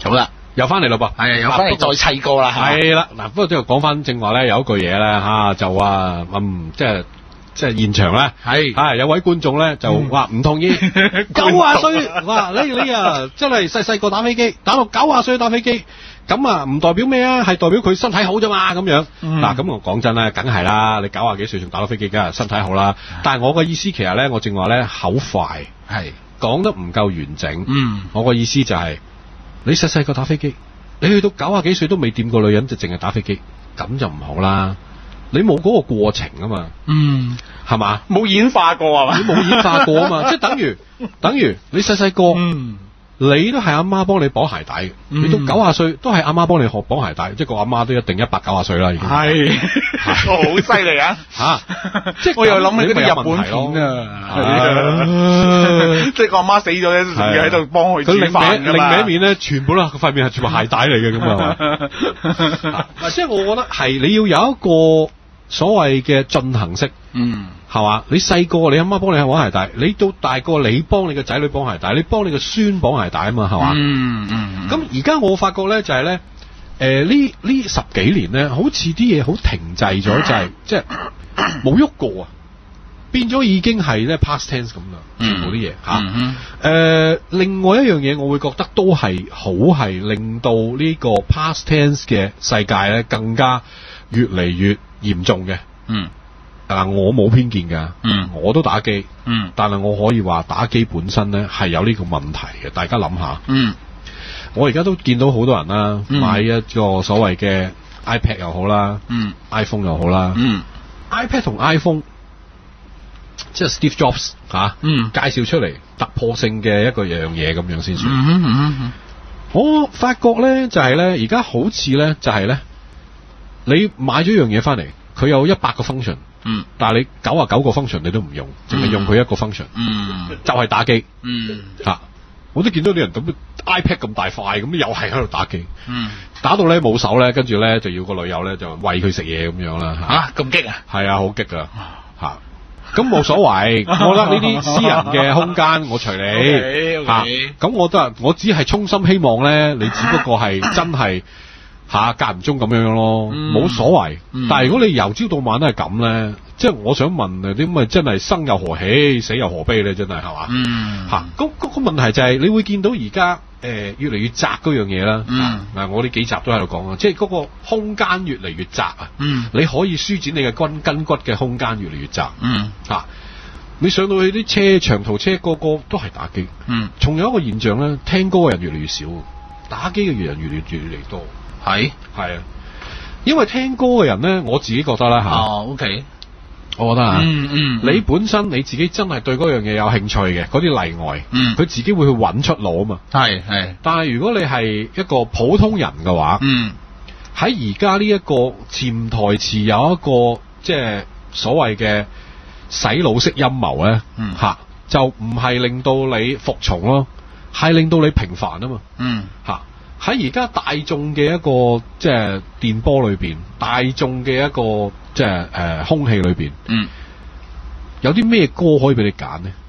好啦， 又翻嚟咯噃， 係啊，又翻嚟再砌過啦， 係啦，嗱，不過都要講翻正話咧，有一句嘢咧嚇，就話即係現場咧，係有位觀眾咧就話唔同意，90歲，哇！你啊，真係細個打飛機，打到90歲打飛機，咁啊唔代表咩啊？係代表佢身體好啫嘛，咁樣。嗱，咁我講真啦，梗係啦，你90幾歲仲打到飛機，梗係身體好啦。但係我嘅意思其實咧，我正話咧口快，係講得唔夠完整。我個意思就係你細個打飛機，你去到90幾歲都未掂過女人，就淨係打飛機，咁就唔好啦。你冇嗰個過程啊嘛，係嘛？ 冇演化過啊嘛， 你冇演化過啊嘛，即係等於你細個，你都係阿媽幫你綁鞋帶嘅，你到90歲都係阿媽幫你學綁鞋帶，即係個阿媽都一定190歲啦已經。係， 好犀利啊！ 嚇，即係我又諗起嗰啲日本片啊，即係個阿媽死咗咧，仲要喺度幫佢煮飯㗎嘛。 另一面咧，全部啦，個塊面係全部鞋帶嚟嘅咁啊！即係我覺得係你要有一個所謂嘅進行式，係嘛？你細個你阿媽幫你綁鞋帶，你到大個你幫你個仔女綁鞋帶，你幫你個孫綁鞋帶啊嘛，係嘛？咁而家我發覺咧就係咧，呢10幾年咧，好似啲嘢好停滯咗，就係即係冇喐過啊，變咗已經係咧 past tense 咁啦，全部啲嘢嚇。另外一樣嘢，我會覺得都係好係令到呢個 past tense 嘅世界咧更加越嚟越嚴重嘅。我冇偏見㗎，我都打機，但係我可以話打機本身咧係有呢個問題嘅，大家諗下。我而家都見到好多人啦，買一個所謂嘅 iPad 又好啦，iPhone 又好啦，iPad 同 iPhone 即係 Steve Jobs 介紹出嚟突破性嘅一個樣嘢咁樣先算。我發覺咧就係咧，而家好似咧就係咧，你買咗樣嘢翻嚟，佢有100個 function。但係你99個 function 你都唔用，淨係用佢一個 function，就係打機。我都見到啲人咁 iPad 咁大塊，咁又係喺度打機，打到咧冇手咧，跟住咧就要個女友咧就餵佢食嘢咁樣啦。 咁激啊！ 係啊，好激啊！咁冇所謂，我覺得呢啲私人嘅空間我隨你。咁我都我只係衷心希望咧，你只不過係真係。間唔中咁樣咯，冇所謂。但係如果你由朝到晚都係咁咧，即係我想問啊，啲咪真係生又何喜，死又何悲咧？真係係嘛？咁個問題就係你會見到而家越嚟越窄嗰樣嘢啦。我呢幾集都喺度講啊，即係嗰個空間越嚟越窄啊。你可以舒展你嘅筋骨嘅空間越嚟越窄。你上到去啲車長途車，個個都係打機。仲有一個現象咧，聽歌嘅人越嚟越少，打機嘅人越嚟越多。係啊，因為聽歌嘅人咧，我自己覺得啦 OK， 我覺得你本身你自己真係對嗰樣嘢有興趣嘅，嗰啲例外，佢自己會去揾出路啊嘛。係，但係如果你係一個普通人嘅話，喺而家呢一個潛台詞有一個即係所謂嘅洗腦式陰謀咧，就唔係令到你服從咯，係令到你平凡啊嘛。喺而家大眾嘅一個即係電波裏邊，大眾嘅一個即係空氣裏邊，有啲咩歌可以俾你揀呢？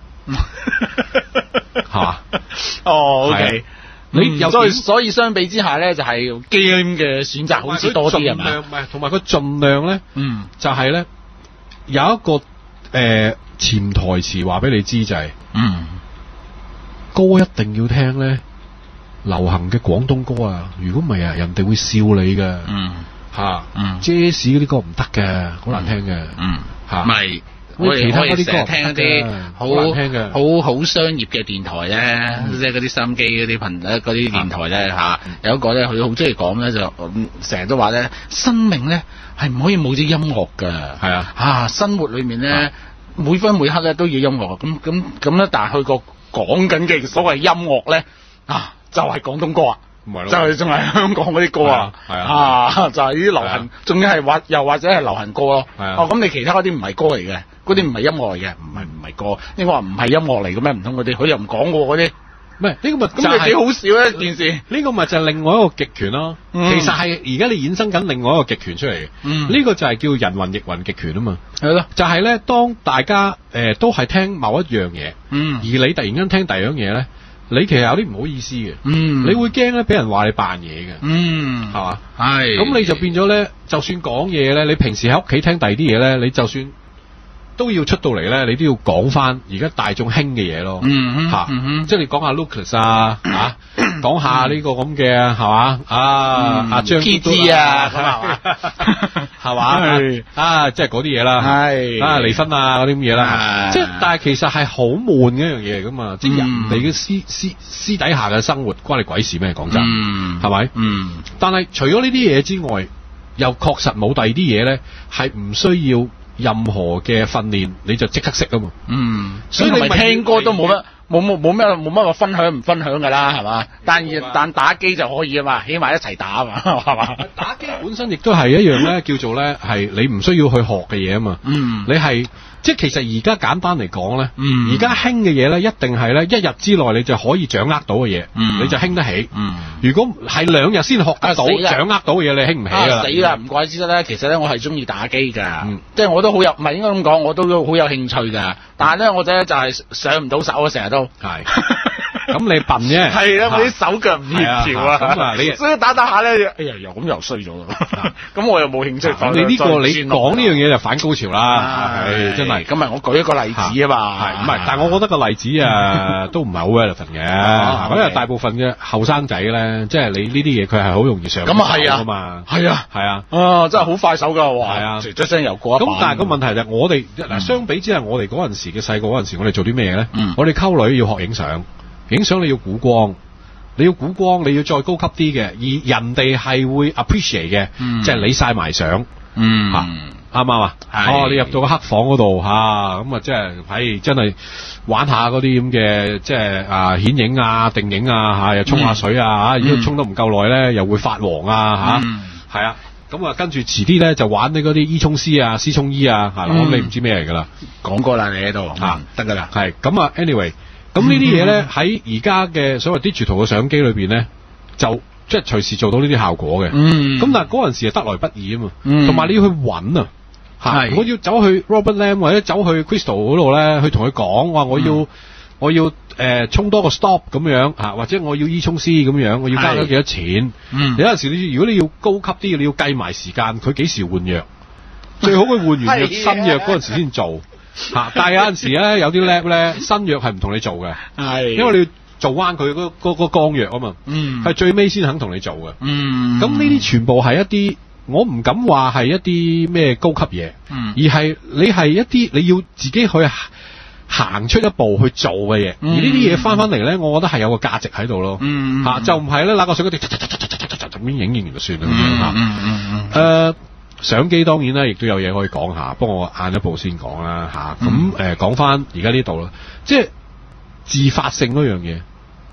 係嘛 ？OK，你所以相比之下咧，就係 game 嘅選擇好似多啲係咪？ 唔係，同埋佢盡量咧，就係咧有一個潛台詞話俾你知就係，歌一定要聽咧。流行嘅廣東歌啊，如果唔係啊，人哋會笑你嘅。Jazz 嗰啲歌唔得嘅，好難聽嘅。 唔係，我哋可以成日聽一啲好難聽嘅，好商業嘅電台咧，即係嗰啲收音機嗰啲嗰啲電台咧有一個咧，佢好中意講咧，就成日都話咧，生命咧係唔可以冇咗音樂㗎。生活裏面咧每分每刻咧都要音樂。咁咧，但係佢個講緊嘅所謂音樂咧就係廣東歌啊，就係仲係香港嗰啲歌就係呢啲流行，仲要係又或者係流行歌咯。咁你其他嗰啲唔係歌嚟嘅，嗰啲唔係音樂嚟嘅，唔係歌，應該話唔係音樂嚟嘅咩？唔通嗰啲佢又唔講過嗰啲？唔係呢個咪咁你幾好笑咧件事？呢個咪就係另外一個極權咯。其實係而家你衍生緊另外一個極權出嚟嘅。呢個就係叫人云亦云極權啊嘛。係咯，就係咧，當大家都係聽某一樣嘢，而你突然間聽第二樣嘢咧。 你其實有啲唔好意思嘅，你會驚咧俾人話你扮嘢嘅，係嘛？係，咁你就變咗咧，就算講嘢咧，你平時喺屋企聽第二啲嘢咧，你就算都要出到嚟咧，你都要講翻而家大眾興嘅嘢咯，即係你講下 Lucas 啊，講下呢個咁嘅係嘛阿張傑志啊，係嘛即係嗰啲嘢啦，離婚啊嗰啲咁嘢啦，即係但係其實係好悶嘅一樣嘢嚟噶嘛，即係人哋嘅私底下嘅生活關你鬼事咩？講真，係咪？但係除咗呢啲嘢之外，又確實冇第二啲嘢咧，係唔需要任何嘅訓練你就即刻識啊嘛， 所以你咪聽歌都冇乜個分享唔分享噶啦，係嘛？但打機就可以啊嘛，起碼一齊打啊嘛，係嘛？ 打機本身亦都係一樣咧，叫做咧係你唔需要去學嘅嘢啊嘛，你係即係其實而家簡單嚟講咧，而家興嘅嘢咧一定係咧一日之內你就可以掌握到嘅嘢，你就興得起。如果係2日先學得到掌握到嘅嘢，你興唔起㗎啦。死啦！唔怪之得咧，其實咧我係中意打機㗎，即係我都好有，唔係應該咁講，我都好有興趣㗎。但係咧我就係上唔到手啊，成日都係。咁你笨啫，係啊！我啲手腳唔協調啊，咁啊，你所以打下咧，哎呀，又衰咗啦。咁我又冇興趣。咁你呢個你講呢樣嘢就反高潮啦，係真係。咁咪我舉一個例子啊嘛，係唔係？但係我覺得個例子都唔係好 relevant 嘅，因為大部分嘅後生仔咧，即係你呢啲嘢佢係好容易上手㗎嘛，係啊，真係好快手㗎，哇！係啊，一聲又過一版。咁但係個問題就係我哋嗱，相比之下，我哋嗰陣時嘅細個嗰陣時，我哋做啲咩嘢咧？我哋溝女要學影相。影相你要估光，你要再高級啲嘅，而人哋係會 appreciate 嘅，即係你晒埋相，啱唔啱啊？你入到個黑房嗰度咁即係真係玩下嗰啲咁嘅，即係顯影啊、定影啊又沖下水啊如果沖得唔夠耐咧，又會發黃啊係啊，咁跟住遲啲咧就玩你嗰啲伊沖絲啊、絲沖衣啊我諗你唔知咩嚟噶啦，講過啦你喺度得噶啦，係咁anyway。咁呢啲嘢咧喺而家嘅所謂 digital 嘅相機裏邊咧，就即係隨時做到呢啲效果嘅。咁但係嗰陣時係得來不易啊嘛，同埋你要去揾啊，我要走去 Robert Lam 或者走去 Crystal 嗰度咧，去同佢講話我要沖多個 stop 咁樣或者我要伊沖絲咁樣，我要加咗幾多錢？有陣時如果你要高級啲，你要計埋時間，佢幾時換藥，最好佢換完藥新藥嗰陣時先做。但係有陣時咧，有啲 lab 咧新藥係唔同你做嘅，因為你要做彎佢嗰光藥啊嘛，係最尾先肯同你做嘅。咁呢啲全部係一啲，我唔敢話係一啲咩高級嘢，而係你係一啲你要自己去行出一步去做嘅嘢。而呢啲嘢翻嚟咧，我覺得係有個價值喺度咯。就唔係咧揦個相機咁樣影完就算啦。相機當然啦，亦都有嘢可以講下，不過我晏一步先講啦咁講翻而家呢度啦，即係自發性嗰樣嘢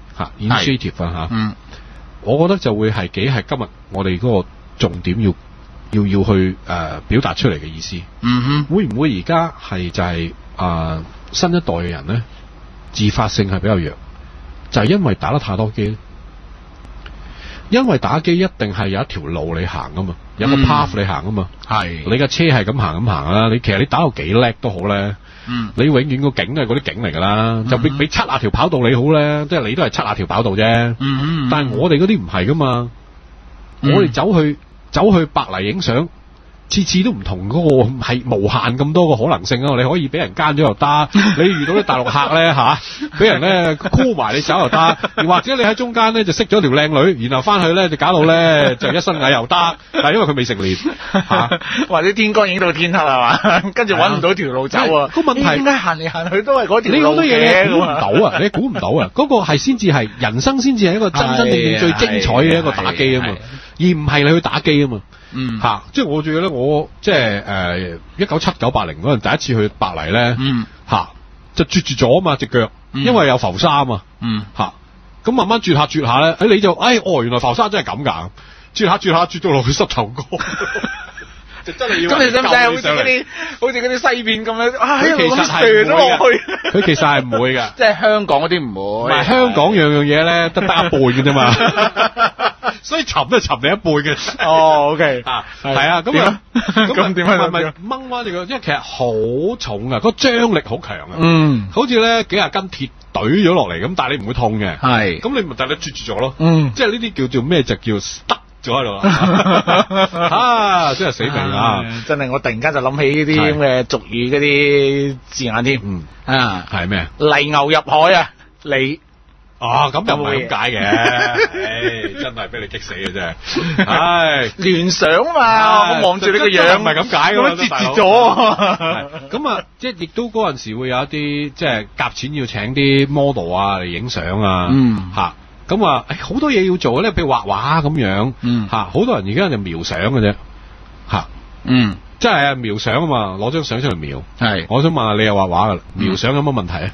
initiative 我覺得就會係幾係今日我哋嗰個重點要去表達出嚟嘅意思。會唔會而家係就係新一代嘅人咧自發性係比較弱，就係因為打得太多機咧？因為打機一定係有一條路你行噶嘛，有個 path 你行噶嘛，你架車係咁行啦。你其實你打到幾叻都好咧，你永遠個景都係嗰啲景嚟噶啦，就俾70條跑道你好咧，即係你都係70條跑道啫。但係我哋嗰啲唔係噶嘛，我哋走去白泥影相，次次都唔同，嗰個係無限咁多個可能性啊！你可以俾人奸咗又得，你遇到啲大陸客咧俾人咧箍埋你走又得，或者你喺中間咧就識咗條靚女，然後翻去咧就搞到咧就一身蟻又得，但係因為佢未成年或者天光影到天黑係嘛，跟住揾唔到條路走啊！個問題點解行嚟行去都係嗰條路嘅？你好多嘢你估唔到啊！你估唔到啊！嗰個係先至係人生，先至係一個真真正正最精彩嘅一個打機啊嘛，而唔係你去打機啊嘛。即係我最記得我即係1979-80嗰陣第一次去白泥咧，就啜住咗啊嘛隻腳，因為有浮沙啊嘛，咁慢慢啜下咧，你就原來浮沙真係咁㗎，啜下啜到落去膝頭哥，就真係要咁你使唔使好似嗰啲西片咁樣佢其實係唔會嘅，佢其實係唔會㗎，即係香港嗰啲唔會，唔係香港樣嘢咧得一半嘅啫嘛。 所以沉都係沉你一半嘅。 哦 ，OK， 係啊，咁啊， 咁點啊？ 咪掹翻你個，因為其實好重啊，個張力好強啊。 嗯， 好似咧幾廿斤鐵懟咗落嚟咁，但係你唔會痛嘅。 係， 咁你咪但係你啜住咗咯。 嗯， 即係呢啲叫做咩？就叫 stuck 咗喺度啦。啊，真係死命啊！ 真係我突然間就諗起呢啲咁嘅俗語嗰啲字眼添。 嗯， 啊， 係咩？ 泥牛入海啊，你。 咁又唔係咁解嘅，真係俾你激死嘅啫，唉， 聯想嘛，我望住你個樣， 唔係咁解嘅， 折咗， 咁啊，即係亦都嗰陣時會有一啲即係夾錢要請啲 model 啊嚟影相啊，咁啊，好多嘢要做咧，譬如畫畫咁樣，好多人而家就描相嘅啫，即係描相啊嘛，攞張相出嚟描，係，我想問下你又畫畫噶啦，描相有乜問題啊？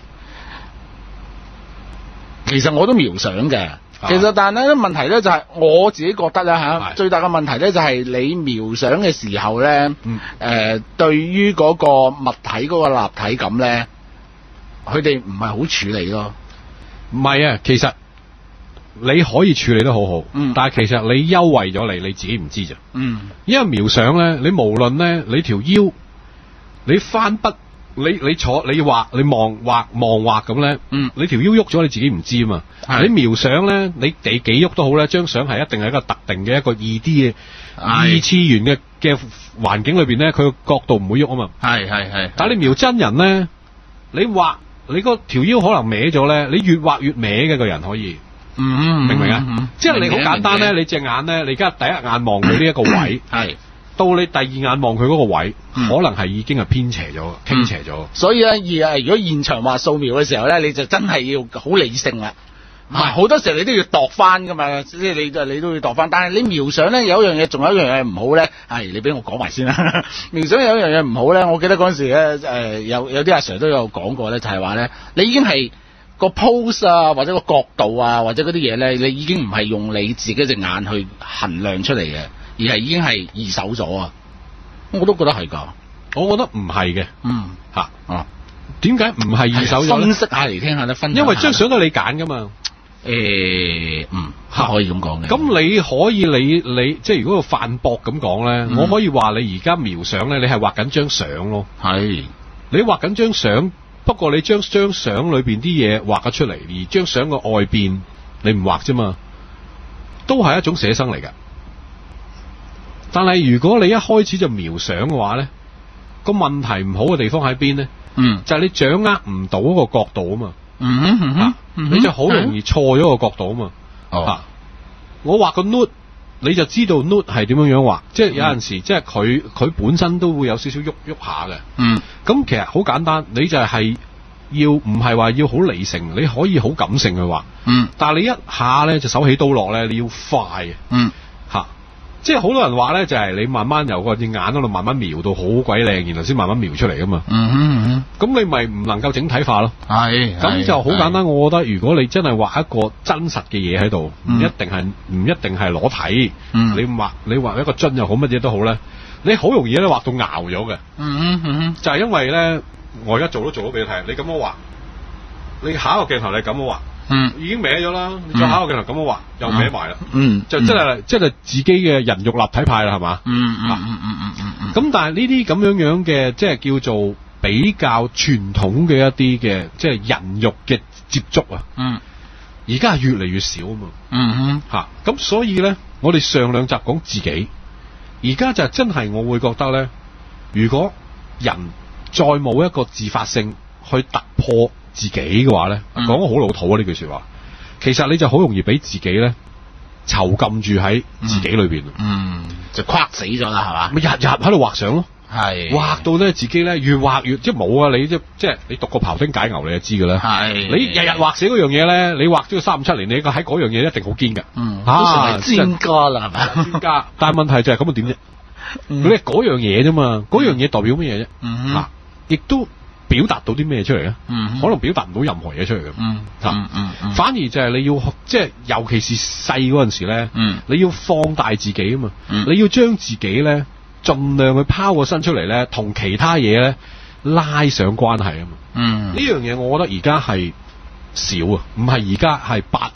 其實我都描相嘅，其實但係咧問題咧就係我自己覺得咧最大嘅問題咧就係你描相嘅時候咧，對於嗰個物體嗰個立體感咧，佢哋唔係好處理咯。 唔係啊，其實你可以處理得好好，但係其實你優惠咗你自己唔知咋。因為描相咧，你無論咧你條腰，你翻筆。你坐你畫你望畫咁咧，你條腰喐咗你自己唔知啊嘛。你描相咧，你幾喐都好咧，張相係一定係一個特定嘅一個2D 嘅2次元嘅環境裏邊咧，佢個角度唔會喐啊嘛。係。但係你描真人咧，你畫你個條腰可能歪咗咧，你越畫越歪嘅個人可以，明唔明啊？即係你好簡單咧，你隻眼咧，你而家第一眼望佢呢一個位係。到你第二眼望佢嗰個位，可能係已經係偏斜咗、傾斜咗。 所以咧，如果現場畫素描嘅時候咧，你就真係要好理性啦。唔係好多時候你都要度翻噶嘛，即係你都要度翻。但係你描相咧有一樣嘢，仲有一樣嘢唔好咧。係你俾我講埋先啦。描相有一樣嘢唔好咧，我記得嗰陣時咧，有啲阿 Sir 都有講過咧，就係話咧，你已經係個 pose 啊，或者個角度啊，或者嗰啲嘢咧，你已經唔係用你自己隻眼去衡量出嚟嘅。而係已經係二手咗啊！我都覺得係㗎， 我覺得唔係嘅。點解唔係二手咗？ 分析下嚟聽下咧， 因為張相都係你揀㗎嘛。 可以咁講嘅。 咁你可以你即係如果個泛博咁講咧，我可以話你而家描相咧，你係畫緊張相咯。係。你畫緊張相，不過你將張相裏邊啲嘢畫咗出嚟，而張相嘅外邊你唔畫啫嘛，都係一種寫生嚟㗎。但係如果你一開始就描相嘅話咧，個問題唔好嘅地方喺邊咧？就係你掌握唔到嗰個角度啊嘛。你就好容易錯咗個角度啊嘛。我畫個 nude，你就知道 nude 係點樣畫，即係有陣時即係佢本身都會有少少喐下嘅。咁其實好簡單，你就係要唔係話要好理性，你可以好感性去畫。但係你一下咧就手起刀落咧，你要快。即係好多人話咧，就係你慢慢由個隻眼嗰度慢慢描到好鬼靚，然後先慢慢描出嚟噶嘛。咁你咪唔能夠整體化咯。咁就好簡單。我覺得如果你真係畫一個真實嘅嘢喺度，唔一定係裸體。你畫一個樽又好，乜嘢都好咧，你好容易咧畫到熬咗嘅。就係因為咧，我而家做咗俾你睇，你咁樣畫，你下一個鏡頭你咁樣畫。已經歪咗啦，你再下一個鏡頭咁樣畫，又歪埋啦，就真係自己嘅人肉立體派啦，係嘛？咁但係呢啲咁樣嘅，即係叫做比較傳統嘅一啲嘅，即係人肉嘅接觸啊。而家係越嚟越少啊嘛。咁所以咧，我哋上兩集講自己，而家就真係我會覺得咧，如果人再冇一個自發性去突破自己嘅話咧，講得好老土啊！呢句說話，其實你就好容易俾自己咧囚禁住喺自己裏邊， 就框死咗啦，係嘛？ 咪日日喺度畫相咯， 係畫到咧自己咧越畫越即係冇啊！你即係你讀過庖丁解牛，你就知噶啦。係你日日畫死嗰樣嘢咧，你畫咗3、7年，你喺嗰樣嘢一定好堅噶。 都成為專家啦，係咪？ 專家，但係問題就係咁點啫？你係嗰樣嘢啫嘛，嗰樣嘢代表乜嘢啫？亦都表達到啲咩出嚟咧？可能表達唔到任何嘢出嚟嘅。反而就係你要即係，尤其是細嗰陣時咧，你要放大自己啊嘛，你要將自己咧盡量去拋個身出嚟咧，同其他嘢咧拉上關係啊嘛。呢樣嘢我覺得而家係少啊，唔係而家係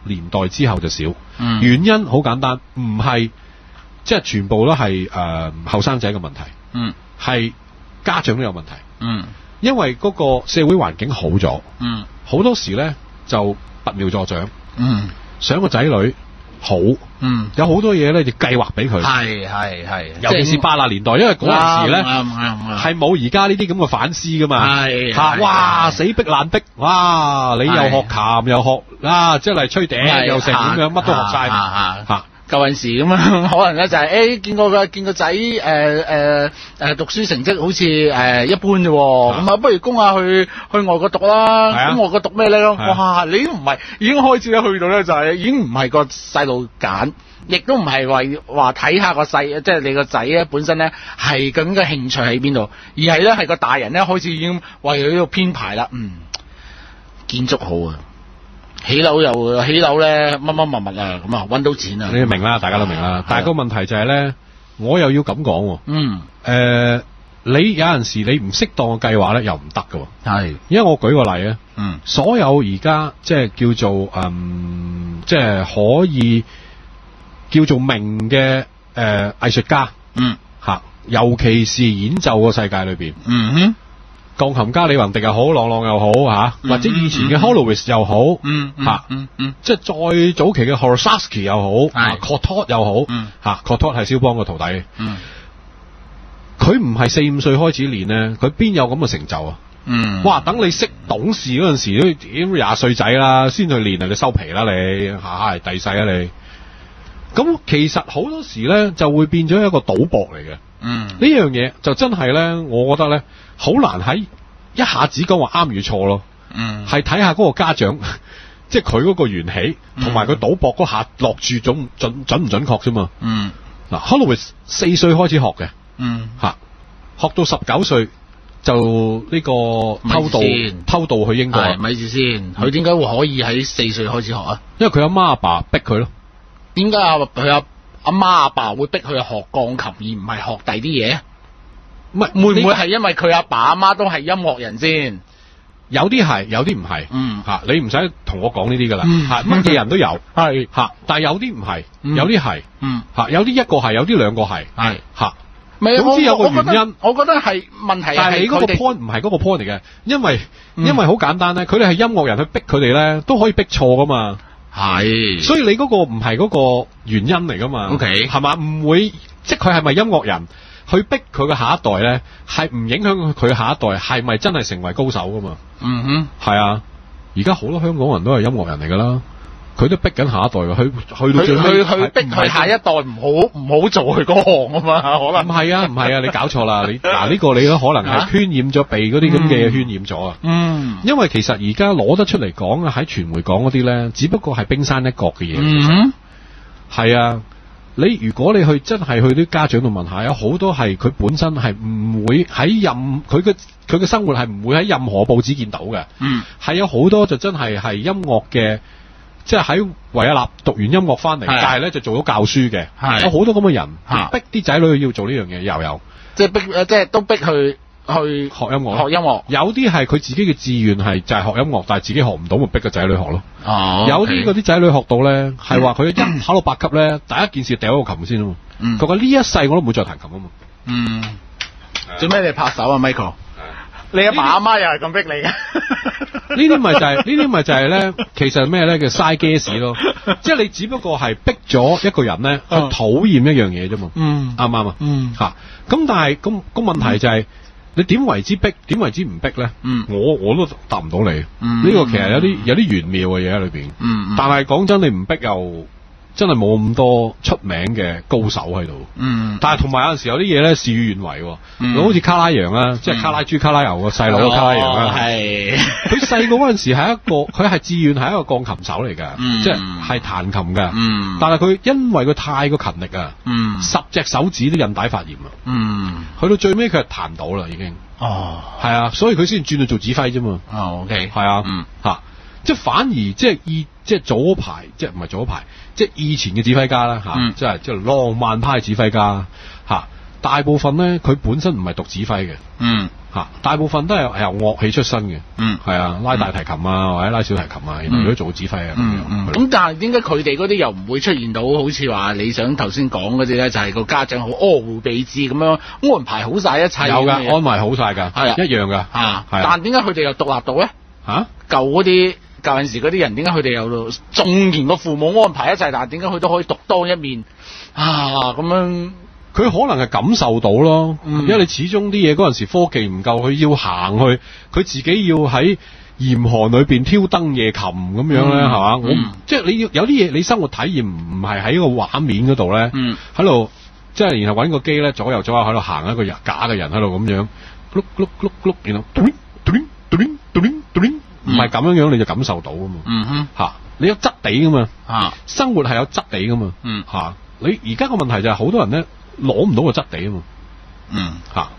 年代之後就少。原因好簡單，唔係即係全部都係後生仔嘅問題，係家長都有問題。因為嗰個社會環境好咗，好多時咧就拔苗助長，想個仔女好，有好多嘢咧就計劃俾佢，係，尤其是80年代，因為嗰陣時咧係冇而家呢啲咁嘅反思噶嘛，哇死逼爛逼，哇你又學琴又學即係嚟吹笛又成咁樣，乜都學晒嚇。 舊陣時咁樣，可能咧就係見個仔讀書成績好似一般啫，咁啊不如供下去外國讀啦。咁外國讀咩咧？哇！你都唔係已經開始咧去到咧就係已經唔係個細路揀，亦都唔係話睇下個細，即係你個仔咧本身咧係咁嘅興趣喺邊度，而係咧係個大人咧開始已經為佢呢度編排啦。建築好啊！起樓咧，乜物啊，咁啊，搵到錢啊！ 你明啦，大家都明啦。但係個問題就係咧，我又要咁講。你有陣時你唔適當嘅計劃咧，又唔得㗎。係，因為我舉個例啊。所有而家即係叫做即係可以叫做名嘅藝術家。尤其是演奏個世界裏邊。鋼琴家李雲迪又好，朗朗又好或者以前嘅 Holowitz 又好，即係再早期嘅 Horoslavsky 又好，Cottot 又好，Cottot 係肖邦個徒弟，佢唔係4-5歲開始練咧，佢邊有咁嘅成就啊？哇！等你識懂事嗰陣時都已經20歲仔啦，先去練你收皮啦你，第世啊你。咁其實好多時咧就會變咗一個賭博嚟嘅。呢樣嘢就真係咧，我覺得咧好難喺一下子講話啱與錯咯。係睇下嗰個家長，即係佢嗰個緣起，同埋佢賭博嗰下落注準唔準確啫嘛。嗱 Holowitz 4歲開始學嘅，學到19歲就呢個偷渡去英國。 咪住先，佢點解會可以喺4歲開始學啊？ 因為佢阿媽阿爸逼佢咯。 點解佢阿媽阿爸會逼佢學鋼琴而唔係學第啲嘢？唔係會唔會係因為佢阿爸阿媽都係音樂人先？ 有啲係，有啲唔係。你唔使同我講呢啲噶啦。乜嘢人都有。係但係有啲唔係，有啲係。有啲一個係，有啲兩個係。係總之有個原因。我覺得係問題。但係你嗰個 point 唔係嗰個 point 嚟嘅，因為好簡單咧，佢哋係音樂人去逼佢哋咧，都可以逼錯噶嘛。所以你嗰個唔係嗰個原因嚟噶嘛 ？OK， 係嘛？唔會，即係佢係咪音樂人去逼佢嘅下一代咧，係唔影響佢下一代係咪真係成為高手噶嘛？係啊，而家好多香港人都係音樂人嚟噶啦，佢都逼緊下一代嘅，去到最尾去逼佢下一代唔好做佢嗰行啊嘛，可能唔係啊，你搞錯啦，你呢個你都可能係渲染咗被嗰啲咁嘅嘢渲染咗啊。因為其實而家攞得出嚟講啊，喺傳媒講嗰啲咧，只不過係冰山一角嘅嘢。係啊，如果你真係去啲家長度問下，有好多係佢本身係唔會喺佢嘅生活係唔會喺任何報紙見到嘅。係有好多就真係音樂嘅。即係喺維也納讀完音樂翻嚟，但係咧就做咗教書嘅，有好多咁嘅人逼啲仔女要做呢樣嘢，又有即係都逼去學音樂。有啲係佢自己嘅志願係就係學音樂，但係自己學唔到，咪逼個仔女學咯。有啲嗰啲仔女學到咧，係話佢一考到8級咧，第一件事掉個琴先啊嘛。佢話呢一世我都唔會再彈琴啊嘛。 做咩你拍手啊 Michael？你阿爸阿媽又係咁逼你嘅？ 呢啲咪就係咧，其實咩咧叫嘥 gas 咯，即係你只不過係逼咗一個人咧去討厭一樣嘢啫嘛，啱唔啱啊？咁但係個問題就係你點為之逼，點為之唔逼咧？我都答唔到你。呢個其實有啲玄妙嘅嘢喺裏邊。但係講真，你唔逼又真係冇咁多出名嘅高手喺度。但係同埋有陣時有啲嘢咧事與願違。好似卡拉揚啦，即係卡拉豬卡拉牛個細佬卡拉揚啦。佢細個嗰陣時佢係自願係一個鋼琴手嚟㗎，即係彈琴㗎。但係佢因為佢太過勤力啊，10隻手指都韌帶發炎啊。去到最尾佢係彈到啦已經。係啊，所以佢先轉去做指揮啫嘛。OK，係啊，即係反而即係早排，即係唔係早排，即係以前嘅指揮家啦，即係浪漫派指揮家。 大部分咧佢本身唔係讀指揮嘅，大部分都係由樂器出身嘅，係啊，拉大提琴啊或者拉小提琴啊，然後如果做指揮啊咁但係點解佢哋嗰啲又唔會出現到好似話你想頭先講嗰啲咧，就係個家長好呵護備至咁樣安排好晒一切？ 有㗎，安排好晒㗎，係一樣㗎， 但係點解佢哋又獨立到咧？舊陣時嗰啲人點解佢哋又縱然個父母安排一切，但係點解佢都可以獨當一面咁樣？ 佢可能係感受到咯，因為你始終啲嘢嗰陣時科技唔夠，佢要行去，佢自己要喺嚴寒裏邊挑燈夜琴咁樣咧，係嘛？我即係你要有啲嘢，你生活體驗唔係喺個畫面嗰度咧，喺度即係然後揾個機咧左右喺度行一個假嘅人喺度咁樣，碌碌碌碌，然後唔係咁樣你就感受到啊嘛，你有質地噶嘛，生活係有質地噶嘛，你而家個問題就係好多人咧攞唔到個質地啊嘛，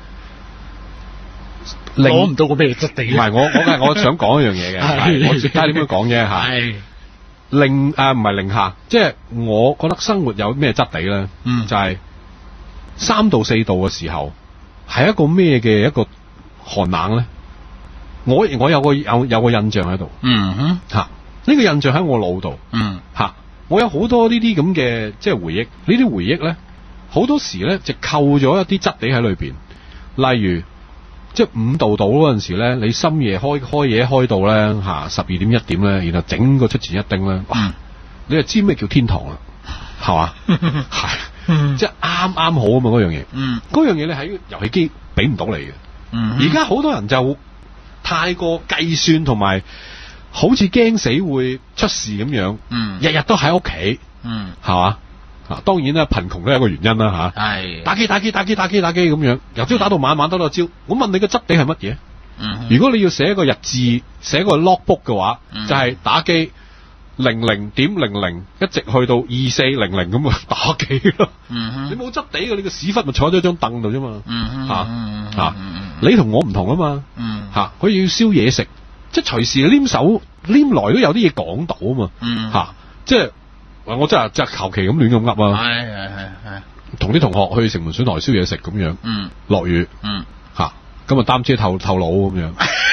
攞唔到個咩質地？ 唔係我想講一樣嘢嘅，我睇下點樣講啫嚇。唔係零下，即係我覺得生活有咩質地咧，就係3度4度嘅時候係一個咩嘅一個寒冷咧。我有個印象喺度，呢個印象喺我腦度，我有好多呢啲咁嘅即係回憶，呢啲回憶咧好多時咧就扣咗一啲質地喺裏邊，例如即係5度到嗰陣時咧，你深夜開嘢開到咧12點1點咧，然後整個出前一丁咧，你就知咩叫天堂啦，係嘛？係，即係啱啱好啊嘛嗰樣嘢，嗰樣嘢你喺遊戲機俾唔到你嘅，而家好多人就太過計算同埋好似驚死會出事咁樣，日日都喺屋企，係嘛？當然啦，貧窮都係一個原因啦嚇。係打機咁樣，由朝打到晚，晚打到朝。我問你個質地係乜嘢？如果你要寫一個日誌，寫個 logbook 嘅話，就係打機00.00一直去到2400咁啊打機咯。你冇質地嘅，你個屎忽咪坐咗張凳度啫嘛。你同我唔同啊嘛。佢要燒嘢食，即係隨時黏來都有啲嘢講到啊嘛。即係。我真係求其咁亂咁噏啊！係，同啲同學去城門水台燒嘢食咁樣，落雨，咁啊擔遮透腦咁樣，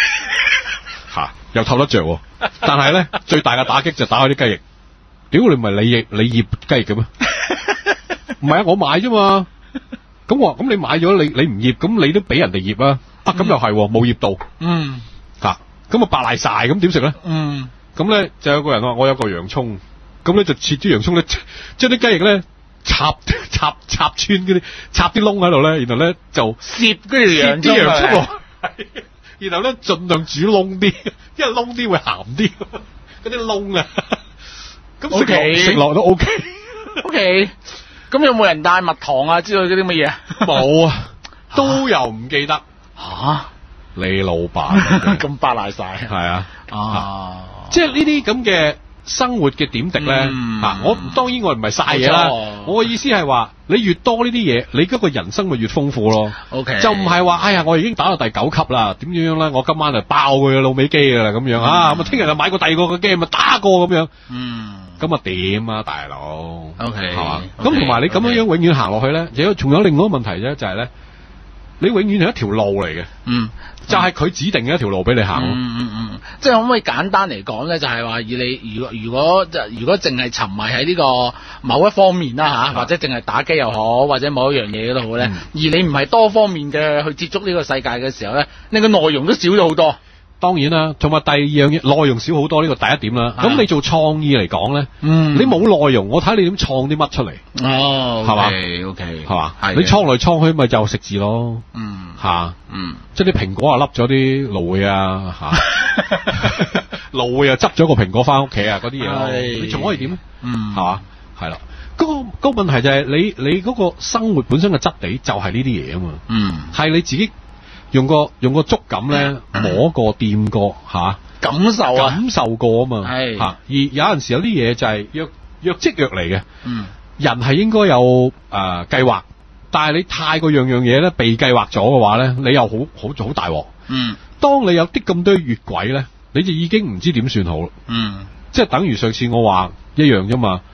又透得着，但係咧最大嘅打擊就打開啲雞翼，屌你唔係你醃雞翼嘅咩？唔係啊，我買啫嘛，咁我話咁你買咗你唔醃，咁你都俾人哋醃啊？咁又係冇醃到，咁啊白賴晒，咁點食咧？咁咧就有個人話我有個洋葱。咁咧就切啲洋葱咧，將啲雞翼咧插穿嗰啲，插啲窿喺度咧，然後咧就攝嗰條洋葱落，然後咧盡量煮窿啲，因為窿啲會鹹啲，嗰啲窿啊，咁食落都 OK。咁有冇人帶蜜糖啊之類嗰啲乜嘢？冇啊，都又唔記得。你老闆咁白賴晒，係啊，即係呢啲咁嘅。生活嘅點滴咧，我當然我唔係晒嘢啦。我嘅意思係話，你越多呢啲嘢，你嗰個人生咪越豐富咯。就唔係話，哎呀，我已經打到第9級啦，點樣咧？我今晚就爆佢嘅老味機噶啦，咁樣咁啊，聽日就買個第二個嘅機，咪打過咁樣。咁啊點啊，大佬係嘛？咁同埋你咁樣永遠行落去咧，仲有另外一個問題啫，就係咧，你永遠係一條路嚟嘅。就係佢指定嘅一條路俾你行。 即係可唔可以簡單嚟講咧？就係話以你如果淨係沉迷喺呢個某一方面啦或者淨係打機又好，或者某一樣嘢都好咧，而你唔係多方面嘅去接觸呢個世界嘅時候咧，你個內容都少咗好多。 當然啦，同埋第二樣嘢內容少好多，呢個第一點啦。咁你做創意嚟講咧，你冇內容，我睇你點創啲乜出嚟？係嘛？OK，係嘛？你創來創去咪就食字咯。即係啲蘋果啊，凹咗啲蘆薈啊，蘆薈又執咗個蘋果翻屋企啊，嗰啲嘢咯。你仲可以點咧？係嘛？係啦。嗰個問題就係你嗰個生活本身嘅質地就係呢啲嘢啊嘛。係你自己。用個觸感咧摸過掂過感受過啊嘛，而有陣時有啲嘢就係若即若離嘅，人係應該有計劃，但係你太過樣嘢咧被計劃咗嘅話咧，你又好大鑊。當你有啲咁多越軌咧，你就已經唔知點算好啦。即係等於上次我話一樣啫嘛，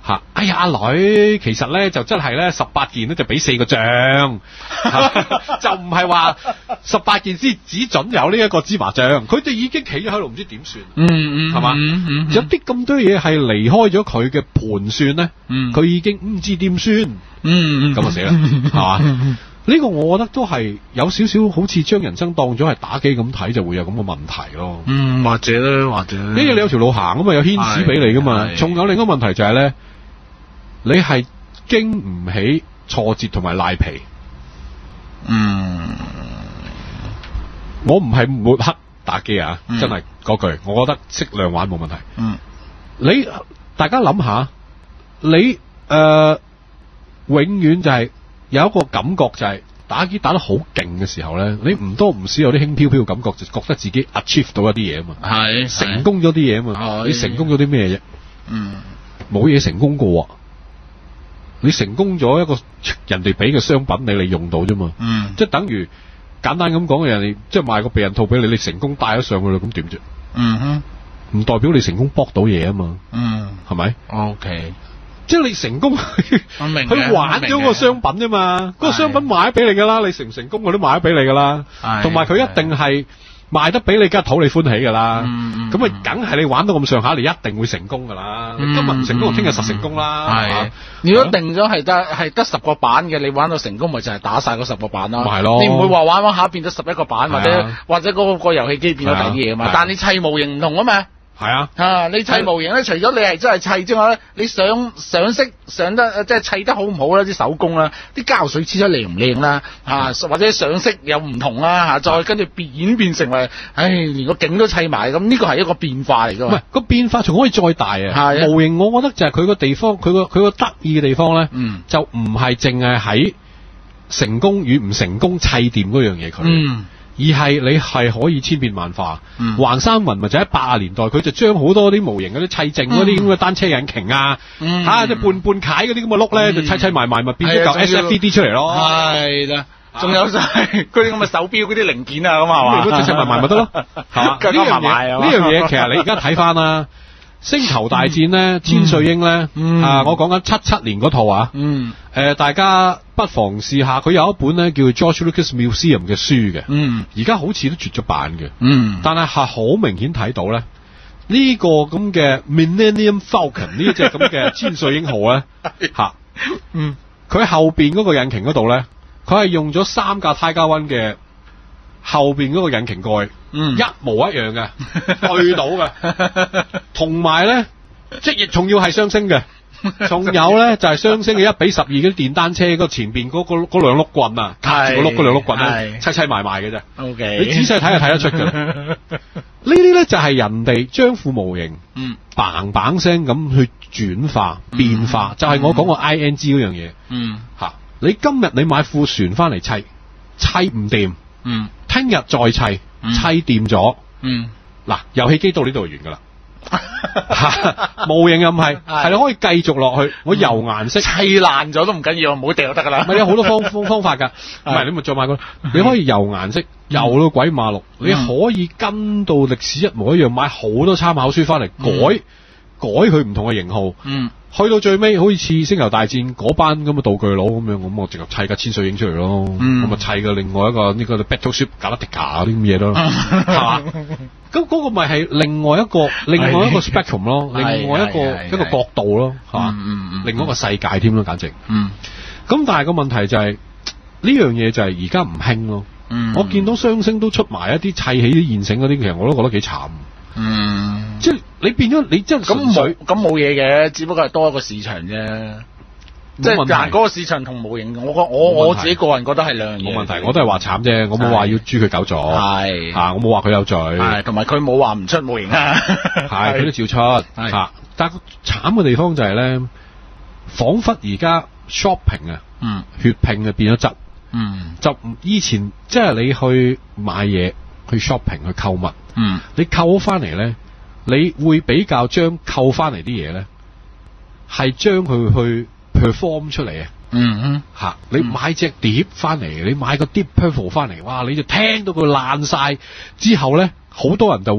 哎呀，阿女，其實咧就真係咧18件咧就俾4個獎，就唔係話18件先只準有呢一個芝麻醬，佢哋已經企咗喺度唔知點算，係嘛？有啲咁多嘢係離開咗佢嘅盤算咧，佢已經唔知點算，咁就死啦，係嘛？呢個我覺得都係有少少好似將人生當咗係打機咁睇，就會有咁嘅問題咯。 或者呢你有條路行啊嘛，有牽使俾你噶嘛。仲有另一個問題就係咧，你係經唔起挫折同埋賴皮。我唔係抹黑打機啊，真係嗰句，我覺得適量玩冇問題。你大家諗下，你永遠就係有一個感覺，就係打機打得好勁嘅時候咧，你唔多唔少有啲輕飄飄嘅感覺，就覺得自己 achieve 到一啲嘢啊嘛，成功咗啲嘢啊嘛。你成功咗啲咩啫？冇嘢成功過。你成功咗一個人哋俾嘅商品，你用到啫嘛。即係等於簡單咁講嘅，人哋即係賣個避孕套俾你，你成功帶咗上去啦，咁點啫？唔代表你成功搏到嘢啊嘛。係咪 ？OK。 即係你成功佢玩咗個商品啫嘛，嗰個商品賣咗俾你噶啦，你成唔成功我都賣咗俾你噶啦，同埋佢一定係賣得俾你，梗係討你歡喜噶啦，咁啊梗係你玩到咁上下，你一定會成功噶啦，你今日唔成功，聽日實成功啦。係， 如果定咗係得10個版嘅，你玩到成功咪就係打晒嗰10個版咯。 係咯， 你唔會話玩下變咗11個版，或者嗰個遊戲機變咗第二嘢啊嘛。但係你砌模型唔同啊嘛。 係啊， 你砌模型咧，除咗你係真係砌之外咧，你上色上得即係砌得好唔好啦，啲手工啦，啲膠水黐咗靚唔靚啦，或者上色有唔同啦，再跟住演變成為，連個景都砌埋，咁呢個係一個變化嚟㗎。唔係個變化仲可以再大啊！模型我覺得就係佢個地方，佢個得意嘅地方咧，就唔係淨係喺成功與唔成功砌掂嗰樣嘢佢。而係你係可以千變萬化，橫山雲咪就喺80年代，佢就將好多啲模型嗰啲砌剩嗰啲咁嘅單車引擎啊，即係半楷嗰啲咁嘅碌咧，就砌埋咪變咗嚿 SFD 出嚟咯。係啦， 仲有就係嗰啲咁嘅手錶嗰啲零件啊，咁係嘛， 如果砌埋咪得咯，係嘛？呢樣嘢其實你而家睇翻啦。星球大戰咧，千歲鷹咧，我講緊77年嗰套啊，大家不妨試下，佢有一本咧叫 George Lucas Museum 嘅書嘅，而家好似都絕咗版嘅，但係好明顯睇到咧，呢個咁嘅 Millennium Falcon 呢隻咁嘅千歲鷹號咧，佢後邊嗰個引擎嗰度咧，佢係用咗3架 Tiger One嘅後邊嗰個引擎蓋。一模一樣嘅，對到嘅，同埋咧，即係仲要係雙星嘅，仲有咧就係雙星嘅1:12嗰啲電單車嗰前邊嗰兩碌棍啊，夾住個碌嗰兩碌棍咧，砌埋嘅啫。OK， 你仔細睇就睇得出嘅。呢啲咧就係人哋將副模型，嘭嘭聲咁去轉化變化，就係我講個 ING 嗰樣嘢。你今日你買副船翻嚟砌唔掂，聽日再砌。砌掂咗，嗱，遊戲機到呢度就完噶啦，模型又唔係，係你可以繼續落去，我油顏色砌爛咗都唔緊要，唔好掉就得噶啦。 唔係有好多方法噶，唔係你咪再買個，你可以油顏色，油到鬼馬六，你可以跟到歷史一模一樣，買好多參考書翻嚟改佢唔同嘅型號。去到最尾，好似星球大戰嗰班咁嘅道具佬咁樣，咁我直頭砌架千歲鷹出嚟咯，咁咪砌個另外一個呢個 Battleship Galactica 嗰啲咁嘢咯，係嘛？咁嗰個咪係另外一個 spectrum 咯，另外一個角度咯，係嘛？另外一個世界添咯，簡直。咁但係個問題就係呢樣嘢就係而家唔興咯。我見到雙星都出埋一啲砌起啲現成嗰啲，其實我都覺得幾慘。即係你變咗，你真係咁冇嘢嘅，只不過係多一個市場啫。即係但係嗰個市場同模型，我自己個人覺得係兩樣嘢。冇問題， 我都係話慘啫，我冇話要誅佢九座。係我冇話佢有罪。係同埋佢冇話唔出模型啊。 係佢都照出。係但係慘嘅地方就係咧，彷彿而家 shopping 啊，血拼啊變咗質。就以前即係你去買嘢。去 shopping 去購物，你購翻嚟咧，你會比較將購翻嚟啲嘢咧，係將佢去 perform 出嚟啊！你買隻碟翻嚟，你買個 Deep Purple 翻嚟，哇！你就聽到佢爛晒之後咧，好多人就會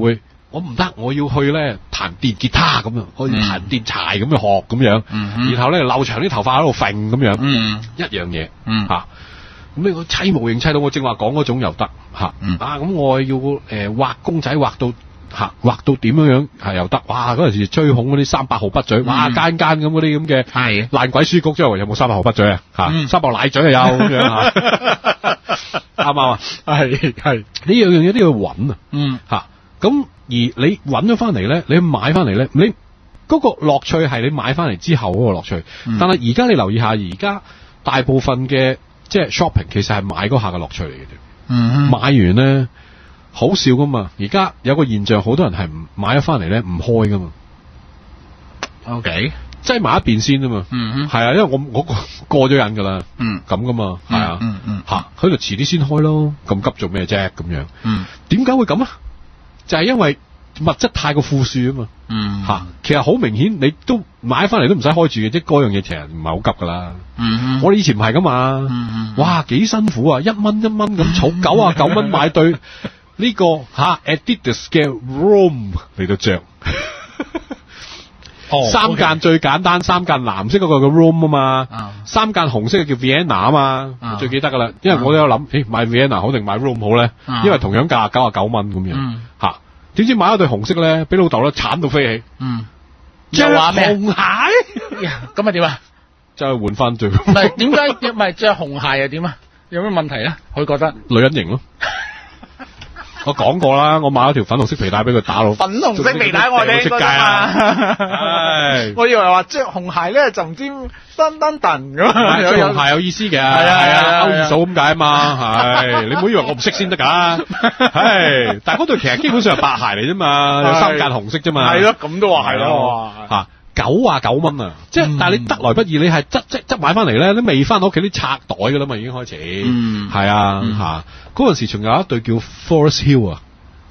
我唔得，我要去咧彈電吉他咁樣，可以彈電柴咁樣學咁樣，然後咧留長啲頭髮喺度揈咁樣，一樣嘢嚇。咁你個砌模型砌到我正話講嗰種又得嚇，咁我要畫公仔畫到點樣係又得，哇！嗰陣時追捧嗰啲300號筆嘴，哇間咁嗰啲咁嘅爛鬼書局之後有冇300號筆嘴啊？嚇，300奶嘴啊有咁樣嚇，啱唔啱啊？係呢樣嘢都要揾啊，咁而你揾咗翻嚟咧，你買翻嚟咧，你嗰個樂趣係你買翻嚟之後嗰個樂趣，但係而家你留意下，而家大部分嘅即係 shopping 其實係買嗰下嘅樂趣嚟嘅啫，買完咧。好笑噶嘛！而家有個現象，好多人係唔買咗翻嚟咧唔開噶嘛。 OK， 擠埋一邊先啊嘛。係啊，因為我過咗癮噶啦。咁噶嘛，係啊。佢就遲啲先開咯。咁急做咩啫？咁樣。點解會咁啊？就係因為物質太過富庶啊嘛。其實好明顯，你都買翻嚟都唔使開住嘅，即係嗰樣嘢其實唔係好急噶啦。我哋以前唔係噶嘛。哇，幾辛苦啊！1蚊咁儲99蚊買對。呢個Adidas 嘅 Roam 嚟到着，3間最簡單，3間藍色嗰個叫 Roam 啊嘛，3間紅色嘅叫 Vienna 啊嘛，最記得噶啦，因為我都有諗，買 Vienna 好定買 Roam 好咧，因為同樣價99蚊咁樣，點知買咗對紅色咧，俾老豆咧鏟到飛起， 又話咩？ 紅鞋， 咁啊點啊？ 就係換翻對， 唔係點解唔係着紅鞋啊？點啊？有咩問題咧？佢覺得女人型咯。我講過啦，我買咗條粉紅色皮帶俾佢打到。粉紅色皮帶我哋出街啊！ 我以為話着紅鞋咧就唔知噔噔噔咁。 着紅鞋有意思嘅，係啊，勾二數咁解啊嘛，係你唔好以為我唔識先得㗎，係，但係嗰對其實基本上係白鞋嚟啫嘛，有3間紅色啫嘛。 係咯，咁都話係咯嚇。99蚊啊！即係，但係你得來不易，你係執買翻嚟咧，你未翻到屋企啲拆袋噶啦嘛，已經開始。係啊，嗰陣時仲有一對叫 Forest Hill 啊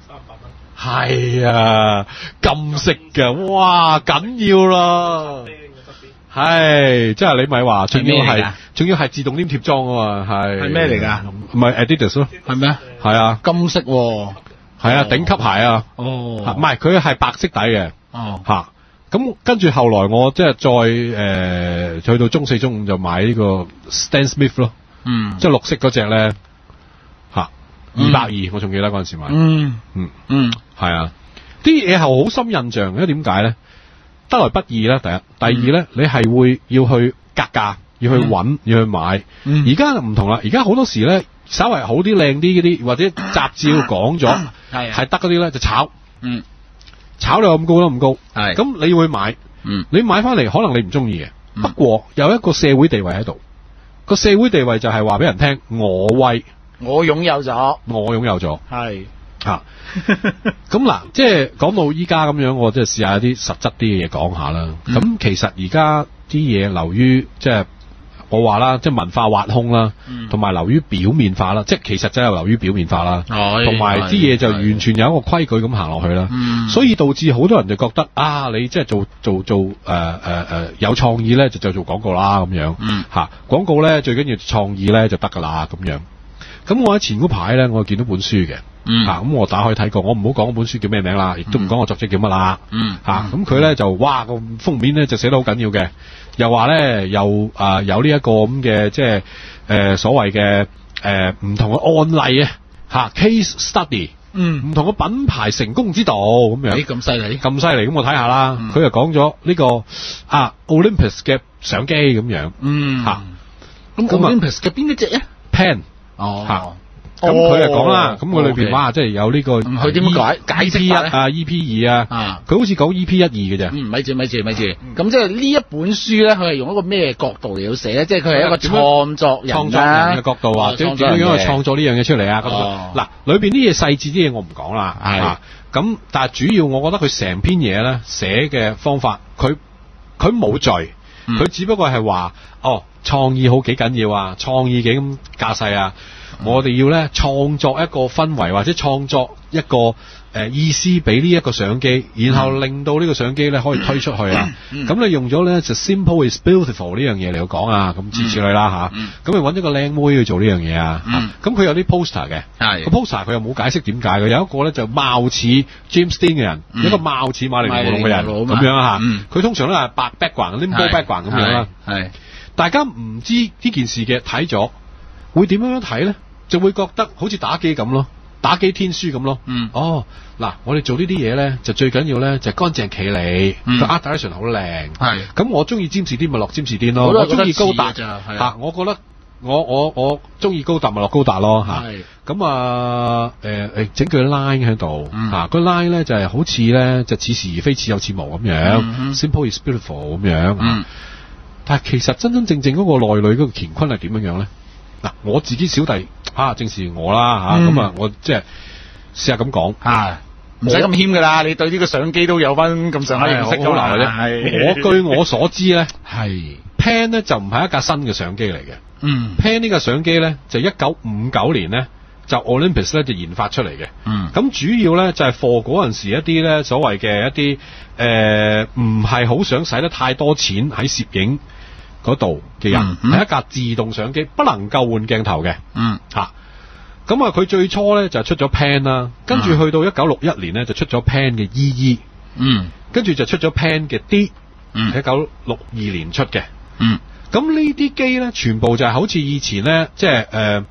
，300蚊。係啊，金色嘅，哇，緊要啦。係，即係你咪話，仲要係自動黏貼裝啊嘛，係。係咩嚟㗎？唔係 Adidas 咯。係咩？係啊，金色喎。係啊，頂級鞋啊。哦。唔係，佢係白色底嘅。哦。嚇。咁跟住後來我即係再去到中4、中5就買呢個 Stan Smith 咯，即係綠色嗰隻咧嚇220，我仲記得嗰陣時買，係啊，啲嘢係好深印象，因為點解咧？得來不易啦，第一，第二咧，你係會要去格價，要去揾，要去買。而家唔同啦，而家好多時咧，稍為好啲、靚啲嗰啲，或者雜誌講咗係得嗰啲咧，就炒。炒到咁高都咁高，咁你會買，你買翻嚟可能你唔中意嘅，不過有一個社會地位喺度，個社會地位就係話俾人聽，我威， 我擁有咗， 係嚇，咁嗱，即係講到依家咁樣，我即係試下一啲實質啲嘅嘢講下啦。咁其實而家啲嘢流於即係。我話啦，即係文化挖空啦，同埋流於表面化啦，即係其實真係流於表面化啦，同埋啲嘢就完全有一個規矩咁行落去啦，所以導致好多人就覺得啊，你即係做有創意咧就做廣告啦咁樣，廣告咧最緊要創意咧就得㗎啦咁樣。咁我喺前嗰排咧，我見到本書嘅，咁我打開睇過，我唔好講本書叫咩名啦，亦都唔講個作者叫乜啦，咁佢咧就哇個封面咧就寫得好緊要嘅。又話咧，有呢一個咁嘅即係所謂嘅唔同嘅案例啊，case study，唔同嘅品牌成功之道咁樣。 咁犀利， 咁我睇下啦。佢就講咗呢個Olympus 嘅相機咁樣，咁 Olympus 嘅邊一隻啊 ？Pen 咁佢就講啦，咁佢裏邊哇，即係有呢個佢點解 EP1啊 EP2啊，佢好似講 EP12嘅啫。 咪住，咁即係呢一本書咧，佢係用一個咩角度嚟到寫咧？即係佢係一個創作人嘅角度啊，點樣去創作呢樣嘢出嚟啊？嗱，裏邊啲嘢細緻啲嘢我唔講啦，咁但係主要我覺得佢成篇嘢咧寫嘅方法，佢冇罪，佢只不過係話創意好幾緊要啊，創意幾咁架勢啊。 我哋要咧創作一個氛圍或者創作一個意思俾呢一個相機，然後令到呢個相機咧可以推出去啊。咁你用咗咧就 simple is beautiful 呢樣嘢嚟講啊，咁之類啦嚇。咁你揾咗個靚妹去做呢樣嘢啊。咁佢有啲 poster 嘅，個 poster 佢又冇解釋點解嘅。有一個咧就貌似 James Dean 嘅人，一個貌似馬利蓮夢露嘅人咁樣嚇。佢通常都係白 background、limbo background 咁樣啦。大家唔知呢件事嘅睇咗，會點樣睇咧？就會覺得好似打機咁咯。打機天書咁咯，嗱，我哋做呢啲嘢咧，就最緊要咧就乾淨企理，個 art direction 好靚，咁我中意占士甸咪落占士甸咯，我中意高達嚇，我覺得我中意高達咪落高達咯嚇，咁整佢 line 喺度嚇，個 line 咧就係好似咧就似是而非似有似無咁樣，simple is beautiful 咁樣，但係其實真真正正嗰個內裏嗰個乾坤係點樣咧？嗱，我自己小弟正是我啦嚇，咁我即係試下咁講唔使咁謙噶啦，你對呢個相機都有翻咁上下認識咗啦。 我據我所知咧，Pan 咧就唔係一架新嘅相機嚟嘅。Pan 呢架相機咧就1959年咧就 Olympus 咧就研發出嚟嘅。咁主要咧就係 for 嗰陣時一啲咧所謂嘅一啲唔係好想使得太多錢喺攝影嗰度嘅人，係一架自動相機，不能夠換鏡頭嘅。咁佢最初咧就出咗 Pan 啦，跟住去到1961年咧就出咗 Pan 嘅 EE，跟住就出咗 Pan 嘅 D， 1962年出嘅。咁呢啲機咧全部就係好似以前咧即係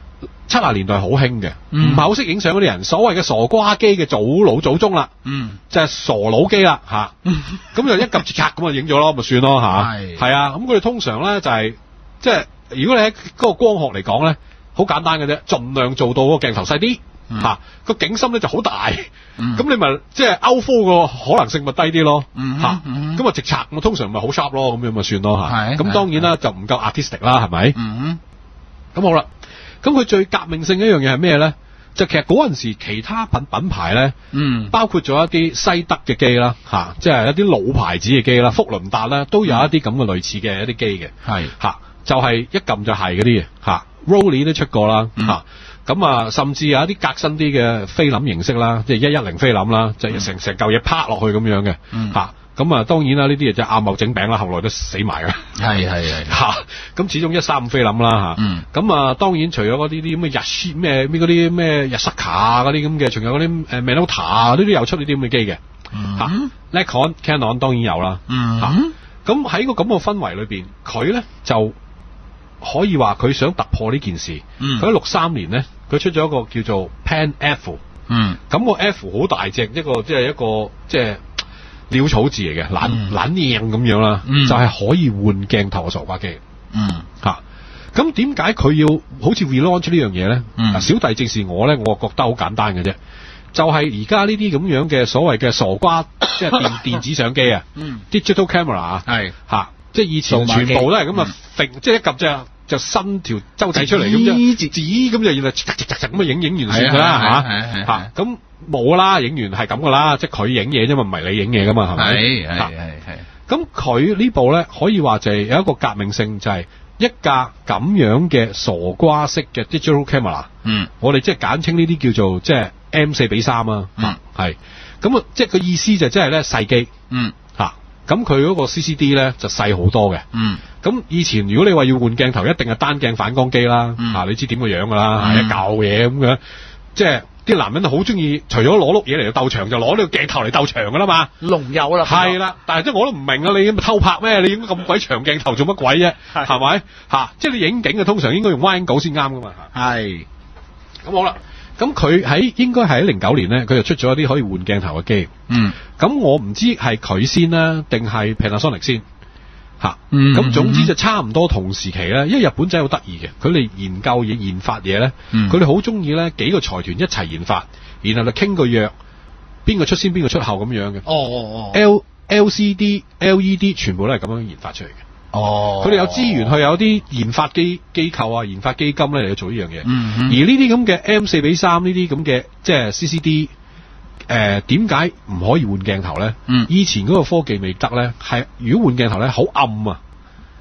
70年代好興嘅，唔係好識影相嗰啲人，所謂嘅傻瓜機嘅祖老祖宗啦，就係傻佬機啦嚇。咁就一撳住咔咁就影咗咯，咪算咯嚇。係啊，咁佢哋通常咧就係即係如果你喺嗰個光學嚟講咧，好簡單嘅啫，盡量做到個鏡頭細啲嚇，個景深咧就好大，咁你咪即係 outflow 個可能性咪低啲咯嚇。咁啊直拆，我通常咪好 sharp 咯，咁樣咪算咯嚇。咁當然啦，就唔夠 artistic 啦，係咪？咁好啦。咁佢最革命性一樣嘢係咩咧？就其實嗰陣時其他品牌咧，包括咗一啲西德嘅機啦，即係一啲老牌子嘅機啦，福倫達啦，都有一啲咁嘅類似嘅一啲機嘅，就係一撳就係嗰啲嘅，Rollei 都出過啦，咁甚至有一啲革新啲嘅菲林形式啦，即係110菲林啦，就成嚿嘢拍落去咁樣嘅，咁當然啦，呢啲嘢就阿茂整餅啦，後來都死埋㗎。咁始終135菲林啦咁當然除咗嗰啲咁嘅咩嗰啲咩日薩卡嗰啲咁嘅，仲有嗰啲Minolta 呢啲又出呢啲咁嘅機嘅Nikon Canon 當然有啦咁喺個咁嘅氛圍裏邊，佢咧就可以話佢想突破呢件事。佢喺63年咧，佢出咗一個叫做 Pan F，咁個 F 好大隻，一個即係潦草字嚟嘅，懶靚咁樣啦，就係可以換鏡頭嘅傻瓜機。咁點解佢要好似 relaunch 呢樣嘢咧？小弟正是我咧，我覺得好簡單嘅啫，就係而家呢啲咁樣嘅所謂嘅傻瓜，即係電子相機啊，digital camera 即係以前全部都係咁即係一撳就伸條周仔出嚟咁咁就原來咁影完算㗎啦咁冇啦，影完係咁噶啦，即係佢影嘢啫嘛，唔係你影嘢噶嘛，係咪？咁佢呢部咧可以話就係有一個革命性，就係一架咁樣嘅傻瓜式嘅 digital camera。我哋即係簡稱呢啲叫做即係 M4:3啊。係咁即係個意思就即係咧細機。咁佢嗰個 CCD 咧就細好多嘅。咁以前如果你話要換鏡頭，一定係單鏡反光機啦。你知點個樣噶啦，一嚿嘢咁樣，即係。啲男人好中意，除咗攞碌嘢嚟到鬥長，就攞呢個鏡頭嚟鬥長噶啦嘛， 龍友啦， 係啦，但係即係我都唔明啊！你咁偷拍咩？你影咁鬼長鏡頭做乜鬼啫？係咪即係你影景嘅通常應該用 wide angle 先啱噶嘛？係。咁好啦，咁佢應該係喺09年咧，佢就出咗一啲可以換鏡頭嘅機。咁我唔知係佢先啦，定係 Panasonic 先。咁總之就差唔多同時期咧，因為日本仔好得意嘅，佢哋研究嘢、研發嘢咧，佢哋好中意咧幾個財團一齊研發，然後就傾個約，邊個出先邊個出後咁樣嘅。LCD、LED 全部都係咁樣研發出嚟嘅。佢哋有資源去有啲研發機構啊、研發基金咧嚟去做呢樣嘢。而呢啲咁嘅 M4:3呢啲咁嘅即係 CCD。點解唔可以換鏡頭咧？以前嗰個科技未得咧，係如果換鏡頭咧好暗啊，一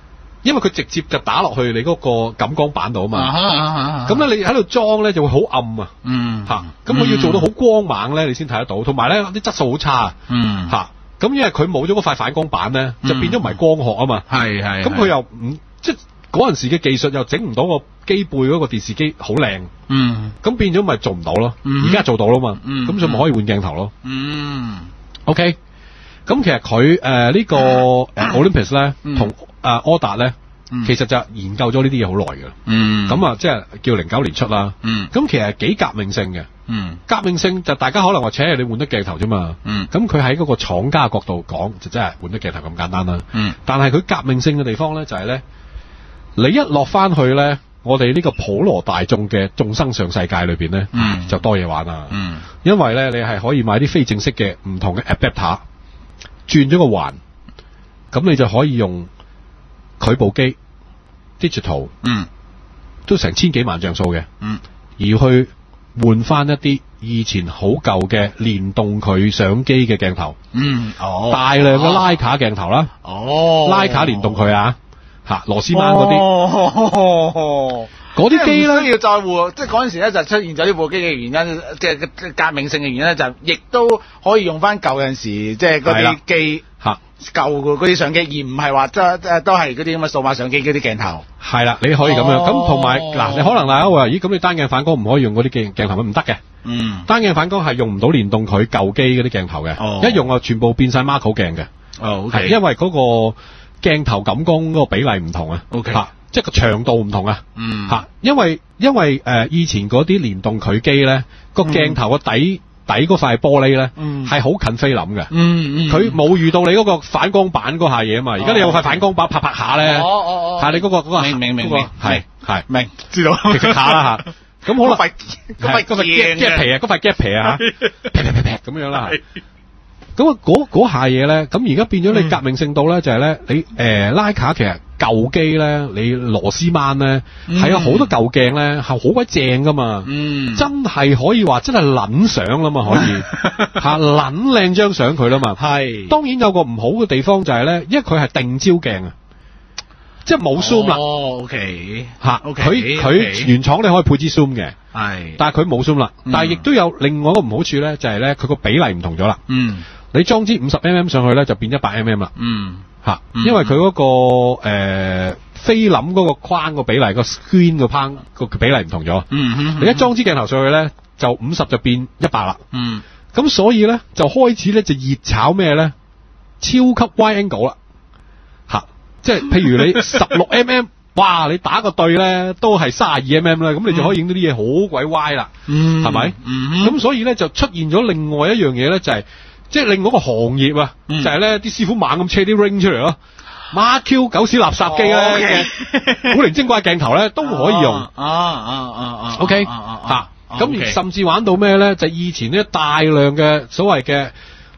因為佢直接就打落去你嗰個感光板度啊嘛。咁咧你喺度裝咧就會好暗啊。咁佢要做到好光猛咧，你先睇得到。同埋咧啲質素好差啊。咁因為佢冇咗嗰塊反光板咧，就變咗唔係光學啊嘛。咁佢又唔即係嗰陣時嘅技術又整唔到個機背嗰個電視機好靚。咁變咗咪做唔到咯。而家做到啦嘛。咁所以咪可以換鏡頭咯。OK。咁其實佢呢個Olympus 咧同柯達咧，其實就研究咗呢啲嘢好耐㗎。咁啊，即係叫09年出啦。咁其實幾革命性嘅。革命性就大家可能話，你換得鏡頭啫嘛。咁佢喺嗰個廠家角度講，就真係換得鏡頭咁簡單啦。但係佢革命性嘅地方咧，就係咧，你一落翻去咧，我哋呢個普羅大眾嘅眾生上世界裏邊咧，就多嘢玩啦。因為咧，你係可以買啲非正式嘅唔同嘅 adapter。轉咗個環，咁你就可以用佢部機 digital，都成千幾萬像素嘅，而去換翻一啲以前好舊嘅聯動佢相機嘅鏡頭，大量嘅徠卡鏡頭啦，徠卡聯動佢啊，螺絲掹嗰啲。嗰啲機咧，唔需要再換，即係嗰陣時咧就出現咗呢部機嘅原因，即係革命性嘅原因咧，就亦都可以用翻舊陣時即係嗰啲機舊嗰啲相機，而唔係話都係嗰啲咁嘅數碼相機嗰啲鏡頭。係啦，你可以咁樣。咁同埋嗱，你可能大家會話，咦？咁你單鏡反光唔可以用嗰啲鏡頭咩？唔得嘅。單鏡反光係用唔到聯動佢舊機嗰啲鏡頭嘅。一用啊，全部變晒 macro 鏡嘅。OK。因為嗰個鏡頭感光嗰個比例唔同啊。OK。即係個長度唔同啊，因為以前嗰啲聯動佢機咧，個鏡頭個底嗰塊玻璃咧，係好近菲林嘅，佢冇遇到你嗰個反光板嗰下嘢啊嘛，而家你有塊反光板拍下咧，係你嗰個明係明知道劈下啦吓，咁好啦，嗰塊皮啊，嗰塊 gap 皮啊劈咁樣啦。咁啊嗰下嘢咧，咁而家變咗你革命性到咧，就係咧你徠卡其實舊機咧，你螺絲掹咧係有好多舊鏡咧係好鬼正噶嘛，真係可以話真係撚相啦嘛，可以撚靚張相佢啦嘛。係當然有個唔好嘅地方就係咧，因為佢係定焦鏡啊，即係冇 zoom 啦。OK 佢原廠你可以配支 zoom 嘅，係，但係佢冇 zoom 啦。但係亦都有另外一個唔好處咧，就係咧佢個比例唔同咗啦。你裝支50mm 上去咧，就變100mm啦。因為佢嗰個菲林嗰個框個比例，個 screen 個框個比例唔同咗。你一裝支鏡頭上去咧，就50就變100啦。咁所以咧就開始咧就熱炒咩咧？超級 wide angle 啦。即係譬如你16mm，哇！你打個對咧都係32mm啦，咁你就可以影到啲嘢好鬼歪啦。係咪？咁所以咧就出現咗另外一樣嘢咧，就係即係另外一個行業啊，就係咧啲師傅猛咁車啲 ring 出嚟咯，Mark Q 狗屎垃圾機咧，古靈精怪鏡頭咧都可以用。OK 咁甚至玩到咩咧？就以前呢大量嘅所謂嘅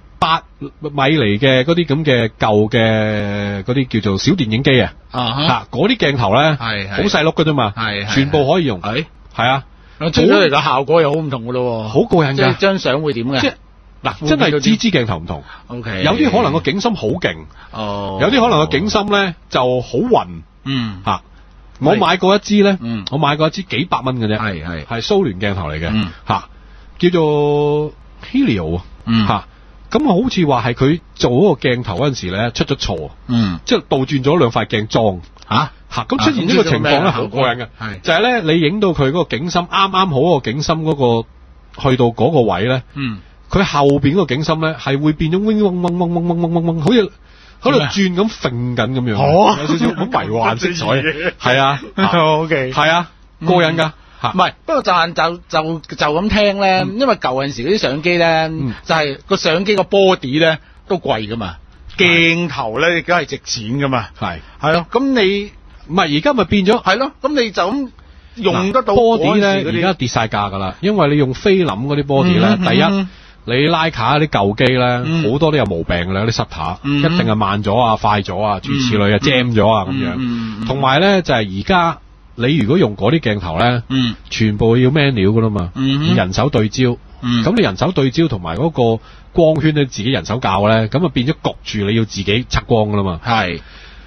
8米厘嘅嗰啲咁嘅舊嘅嗰啲叫做小電影機啊，嗰啲鏡頭咧好細碌㗎啫嘛，全部可以用。係啊，出咗嚟嘅效果又好唔同㗎咯，好過癮㗎。即係張相會點嘅？嗱，真係支鏡頭唔同。OK， 有啲可能個景深好勁，有啲可能個景深咧就好暈。我買過一支咧，我買過一支幾百蚊嘅啫，係蘇聯鏡頭嚟嘅，叫做 Helio 咁好似話係佢做嗰個鏡頭嗰陣時咧出咗錯，即係倒轉咗兩塊鏡裝。咁出現呢個情況咧好過癮嘅，就係咧你影到佢嗰個景深啱啱好個景深嗰個去到嗰個位咧。佢後邊嗰個景深咧，係會變咗嗡嗡嗡嗡嗡嗡嗡嗡嗡，好似喺度轉咁揈緊咁樣，有少少好迷幻色彩。係啊，OK，係啊，過癮㗎。唔係，不過就咁聽咧，因為舊陣時嗰啲相機咧，就係個相機個 body 咧都貴㗎嘛，鏡頭咧亦都係值錢㗎嘛。係咯，咁你唔係而家咪變咗係咯，咁你就咁。用得到 body 咧，而家跌晒價㗎啦，因為你用菲林嗰啲 body 咧，第一你徠卡啲舊機咧，好多都有毛病㗎啦，啲 shutter 一定係慢咗啊、快咗啊、諸如此類啊、jam 咗啊咁樣。同埋咧就係而家你如果用嗰啲鏡頭咧，全部要 manual 㗎啦嘛，人手對焦。咁你人手對焦同埋嗰個光圈你自己人手校咧，咁啊變咗焗住你要自己測光㗎啦嘛。係。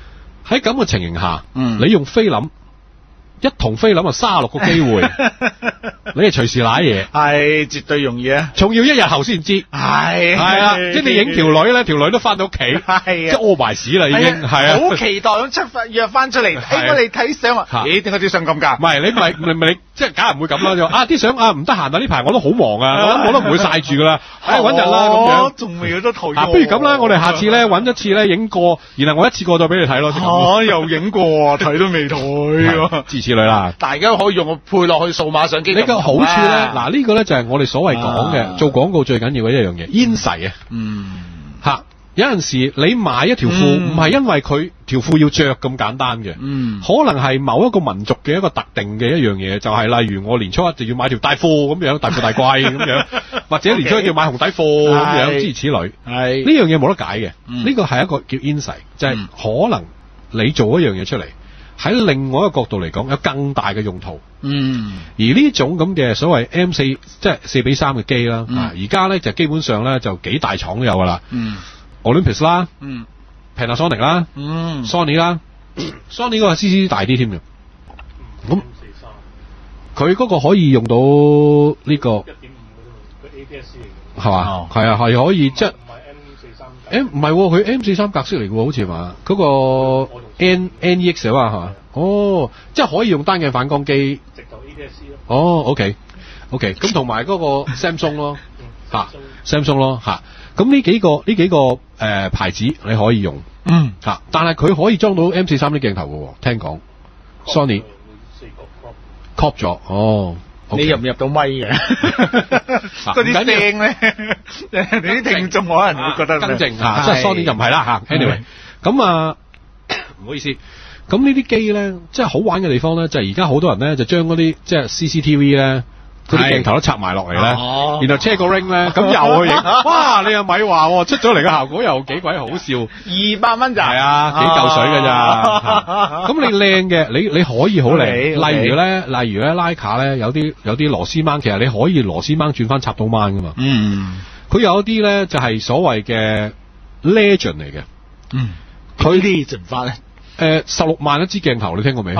喺咁嘅情形下，你用菲林。一筒菲林啊，36個機會，你係隨時揦嘢， 係絕對容易啊！ 仲要1日後先知，係啊，即係你影條女咧，條女都翻到屋企，係啊，即係屙埋屎啦已經，係啊， 好期待咁約翻出嚟，我哋睇相啊，咦，點解啲相咁㗎？ 唔係你即係梗係唔會咁啦，就啲相啊唔得閒啊，呢排我都好忙啊，我都唔會曬住㗎啦，揾日啦咁樣， 仲未有得退， 不如咁啦，我哋下次咧揾一次咧影過，然後我一次過再俾你睇咯， 又影過睇都未退， 支持你啦， 大家可以用個配落去數碼相機。 呢個好處咧，嗱呢個咧就係我哋所謂講嘅做廣告最緊要嘅一樣嘢，insight啊，有陣時你買一條褲唔係因為佢條褲要着咁簡單嘅，可能係某一個民族嘅一個特定嘅一樣嘢，就係例如我年初一就要買條大褲咁樣，大褲大貴咁樣，或者年初一要買紅底褲咁樣，諸如此類。係呢樣嘢冇得解嘅，呢個係一個叫 insight，就係可能你做一樣嘢出嚟，喺另外一個角度嚟講有更大嘅用途。而呢種咁嘅所謂 M4 即係4:3嘅機啦，而家咧就基本上咧就幾大廠都有噶啦。Olympus 啦，Panasonic 啦，Sony 啦，Sony 嗰個 CC 大啲添嘅。咁佢嗰個可以用到呢個 1.5 嘅 APS 嚟嘅，係嘛？係啊，係可以即係唔係佢 M43 格式嚟嘅，好似係嘛？嗰個 NEX 啊嘛，係嘛？哦，即係可以用單鏡反光機，直頭 APS 咯。哦 ，OK，咁同埋嗰個 Samsung 咯，Samsung 咯嚇。咁呢幾個牌子你可以用，但係佢可以裝到 M43 啲鏡頭嘅喎，聽講 Sony crop 咗，哦， 你入唔入到咪嘅？嗰啲聲咧，你啲聽眾可能會覺得更正即係 Sony 就唔係啦嚇。Anyway，咁唔好意思，咁呢啲機咧，即係好玩嘅地方咧，就係而家好多人咧就將嗰啲即係 CCTV 咧。嗰啲鏡頭都插埋落嚟咧，然後車個 ring 咧，咁又去影，哇！你又咪話喎，出咗嚟嘅效果又幾鬼好笑 ，200蚊咋？ 係啊，幾嚿水㗎咋？咁你靚嘅，你可以好靚，例如咧，Leica 咧有啲螺絲掹，其實你可以螺絲掹轉翻插到掹㗎嘛。佢有一啲咧就係所謂嘅 Legend 嚟嘅。 佢啲進化咧。 16萬一支鏡頭，你聽過未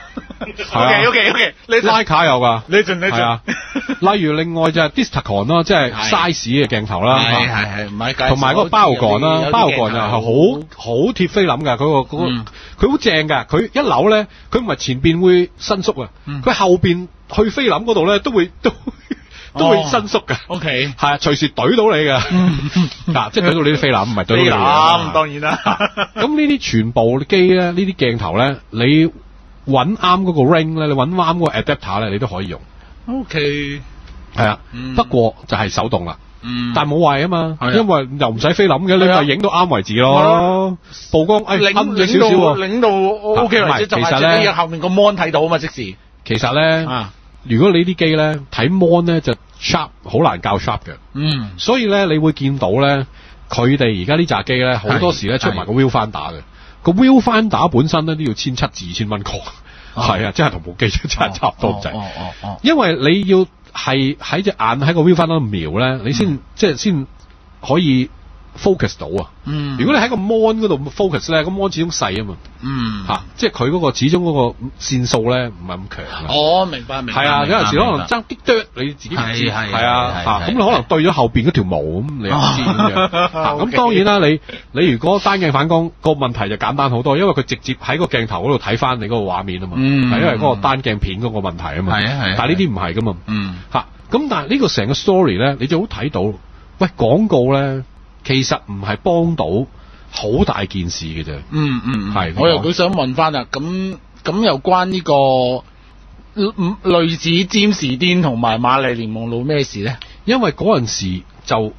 ？OK， 你 Leica有㗎， 你盡係啊。例如另外就係 Distacon 啦，即係 size 嘅鏡頭啦， 係唔係？ 同埋嗰個Baogon啦，Baogon又係好貼菲林㗎，佢好正㗎，佢一扭咧，佢唔係前邊會伸縮啊，佢後邊去菲林嗰度咧都會伸縮㗎。OK， 係啊，隨時懟到你㗎，即係懟到你啲菲林，唔係懟到你。菲林當然啦。 咁呢啲全部機咧，呢啲鏡頭咧，你揾啱嗰個 ring 咧，你揾啱嗰個 adapter 咧，你都可以用。OK， 係啊，不過就係手動啦。但係冇壞啊嘛，因為又唔使菲林嘅，你咪影到啱為止咯。曝光暗咗少少喎， 領到 OK 為止，就係你後面個 mon 睇到啊嘛，即時。 其實咧，如果你啲機咧睇 mon 咧就 sharp 好難校 sharp 嘅，所以咧你會見到咧佢哋而家呢扎機咧好多時咧出埋個 viewfinder 嘅，個 viewfinder 本身咧都要1,700至2,000蚊個，係啊，即係同部機真係差唔多咁滯，因為你要係喺隻眼喺個 viewfinder 度瞄咧，你先可以 focus 到啊。如果你喺個 mon 嗰度 focus 咧，個 mon 始終細啊嘛。即係佢嗰個始終嗰個線數咧唔係咁強。明白。係啊，有陣時可能爭啲啄你自己唔知。係啊，咁你可能對咗後邊嗰條毛咁，你又唔知咁樣。咁當然啦，你如果單鏡反光個問題就簡單好多，因為佢直接喺個鏡頭嗰度睇翻你嗰個畫面啊嘛。係因為嗰個單鏡片嗰個問題啊嘛。係。但係呢啲唔係噶嘛。咁但係呢個成個 story 咧，你就好睇到，喂，廣告咧。其實唔係幫到好大件事嘅啫。係。 我又想問翻啦，咁又關呢個類似占士甸同埋瑪麗蓮夢露咩事咧？ 因為嗰陣時就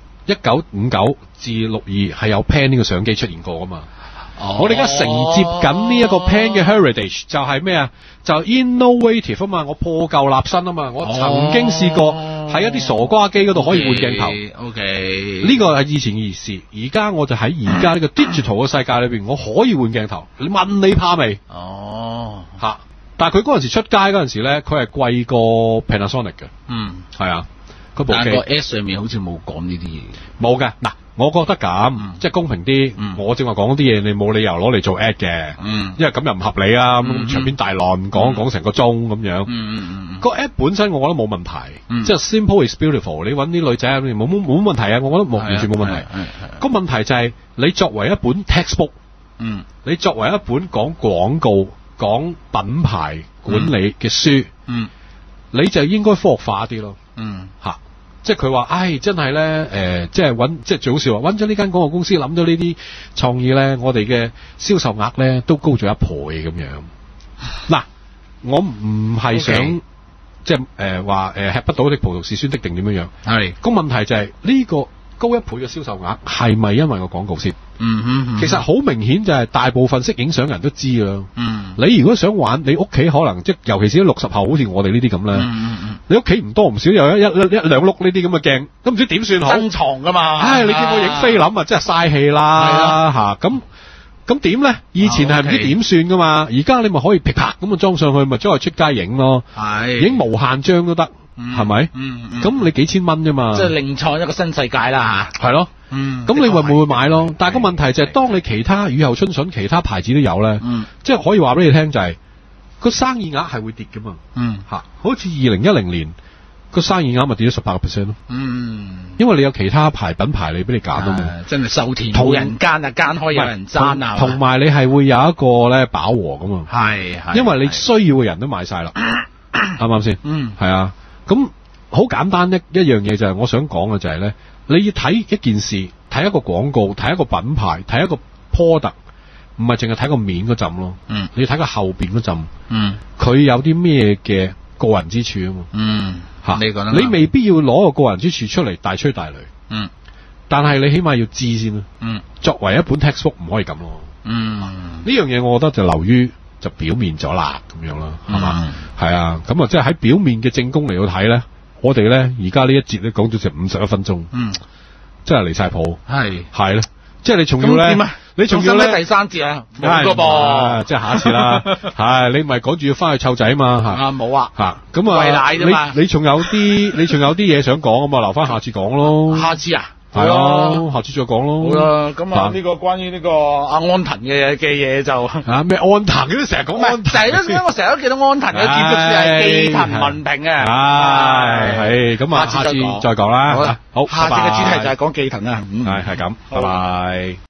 1959至62係有 Pan 呢個相機出現過噶嘛。我哋而家承接緊呢一個 Pan 嘅 heritage 就係咩啊？就 innovative 啊嘛，我破舊立新啊嘛。我曾經試過喺一啲傻瓜機嗰度可以換鏡頭。OK， 呢個係以前嘅事，而家我就喺而家呢個 digital 嘅世界裏邊，我可以換鏡頭。你問你怕未？但係佢嗰陣時出街嗰陣時咧，佢係貴過 Panasonic 嘅。係啊，嗰部機。 但係個 S 上面好似冇講呢啲嘢。 冇嘅。嗱， 我覺得咁，即係公平啲。我正話講啲嘢，你冇理由攞嚟做 ad 嘅。因為咁又唔合理啊。咁長篇大論講成個鐘咁樣。個 ad 本身我覺得冇問題。即係 simple is beautiful。你揾啲女仔冇問題啊。我覺得完全冇問題。個問題就係你作為一本 textbook，你作為一本講廣告、講品牌管理嘅書，你就應該科學化啲咯。即係佢話，真係咧，即係最好笑揾咗呢間廣告公司，諗咗呢啲創意咧，我哋嘅銷售額咧都高咗1倍咁樣。嗱，我唔係想即係話吃不到的葡萄是酸的定點樣樣。係個問題就係呢個高1倍嘅銷售額係咪因為個廣告先？其實好明顯就係大部分識影相人都知㗎啦。你如果想玩，你屋企可能即係尤其是啲60後，好似我哋呢啲咁咧，你屋企唔多唔少有一兩碌呢啲咁嘅鏡，都唔知點算好。珍藏㗎嘛。你見我影菲林啊，真係嘥氣啦嚇。咁點咧？以前係唔知點算㗎嘛，而家你咪可以噼啪咁啊裝上去，咪將佢出街影咯。影無限張都得。係咪？咁你幾千蚊啫嘛？即係另創一個新世界啦吓。係咯。咁你會唔會買咯？但係個問題就係，當你其他雨後春筍其他牌子都有咧，即係可以話俾你聽就係個生意額係會跌噶嘛。好似2010年個生意額咪跌咗18%咯。因為你有其他品牌你俾你揀啊嘛。真係受田冇人耕啊，耕開有人爭啊。同埋你係會有一個咧飽和噶嘛。係。因為你需要嘅人都買晒啦，啱唔啱先？係啊。咁好簡單一樣嘢就係我想講嘅就係咧，你要睇一件事，睇一個廣告，睇一個品牌，睇一個 product，唔係淨係睇個面嗰陣咯。你要睇個後邊嗰陣。佢有啲咩嘅個人之處啊嘛。你講得你未必要攞個人之處出嚟大吹大擂。但係你起碼要知先啦。作為一本 textbook 唔可以咁咯。呢樣嘢我覺得就流於就表面咗啦，咁樣啦，係嘛？係啊，咁啊，即係喺表面嘅正功嚟到睇咧，我哋咧而家呢一節咧講咗成51分鐘，真係離晒譜，係咧，即係你仲要咧，你仲要咧第3節啊，冇個噃，即係下一次啦，係你唔係趕住要翻去湊仔嘛嚇？冇啊，嚇咁啊，餵奶啫嘛，你仲有啲嘢想講啊嘛，留翻下次講咯，下次啊？係咯，下次再講咯。好啦，咁啊呢個關於呢個阿安藤嘅嘢就咩安藤都成日講安藤，就係因為我成日都記得安藤嘅建築師係紀藤文平嘅。係咁啊，下次再講啦。好，下次嘅主題就係講紀藤啦。係咁，拜拜。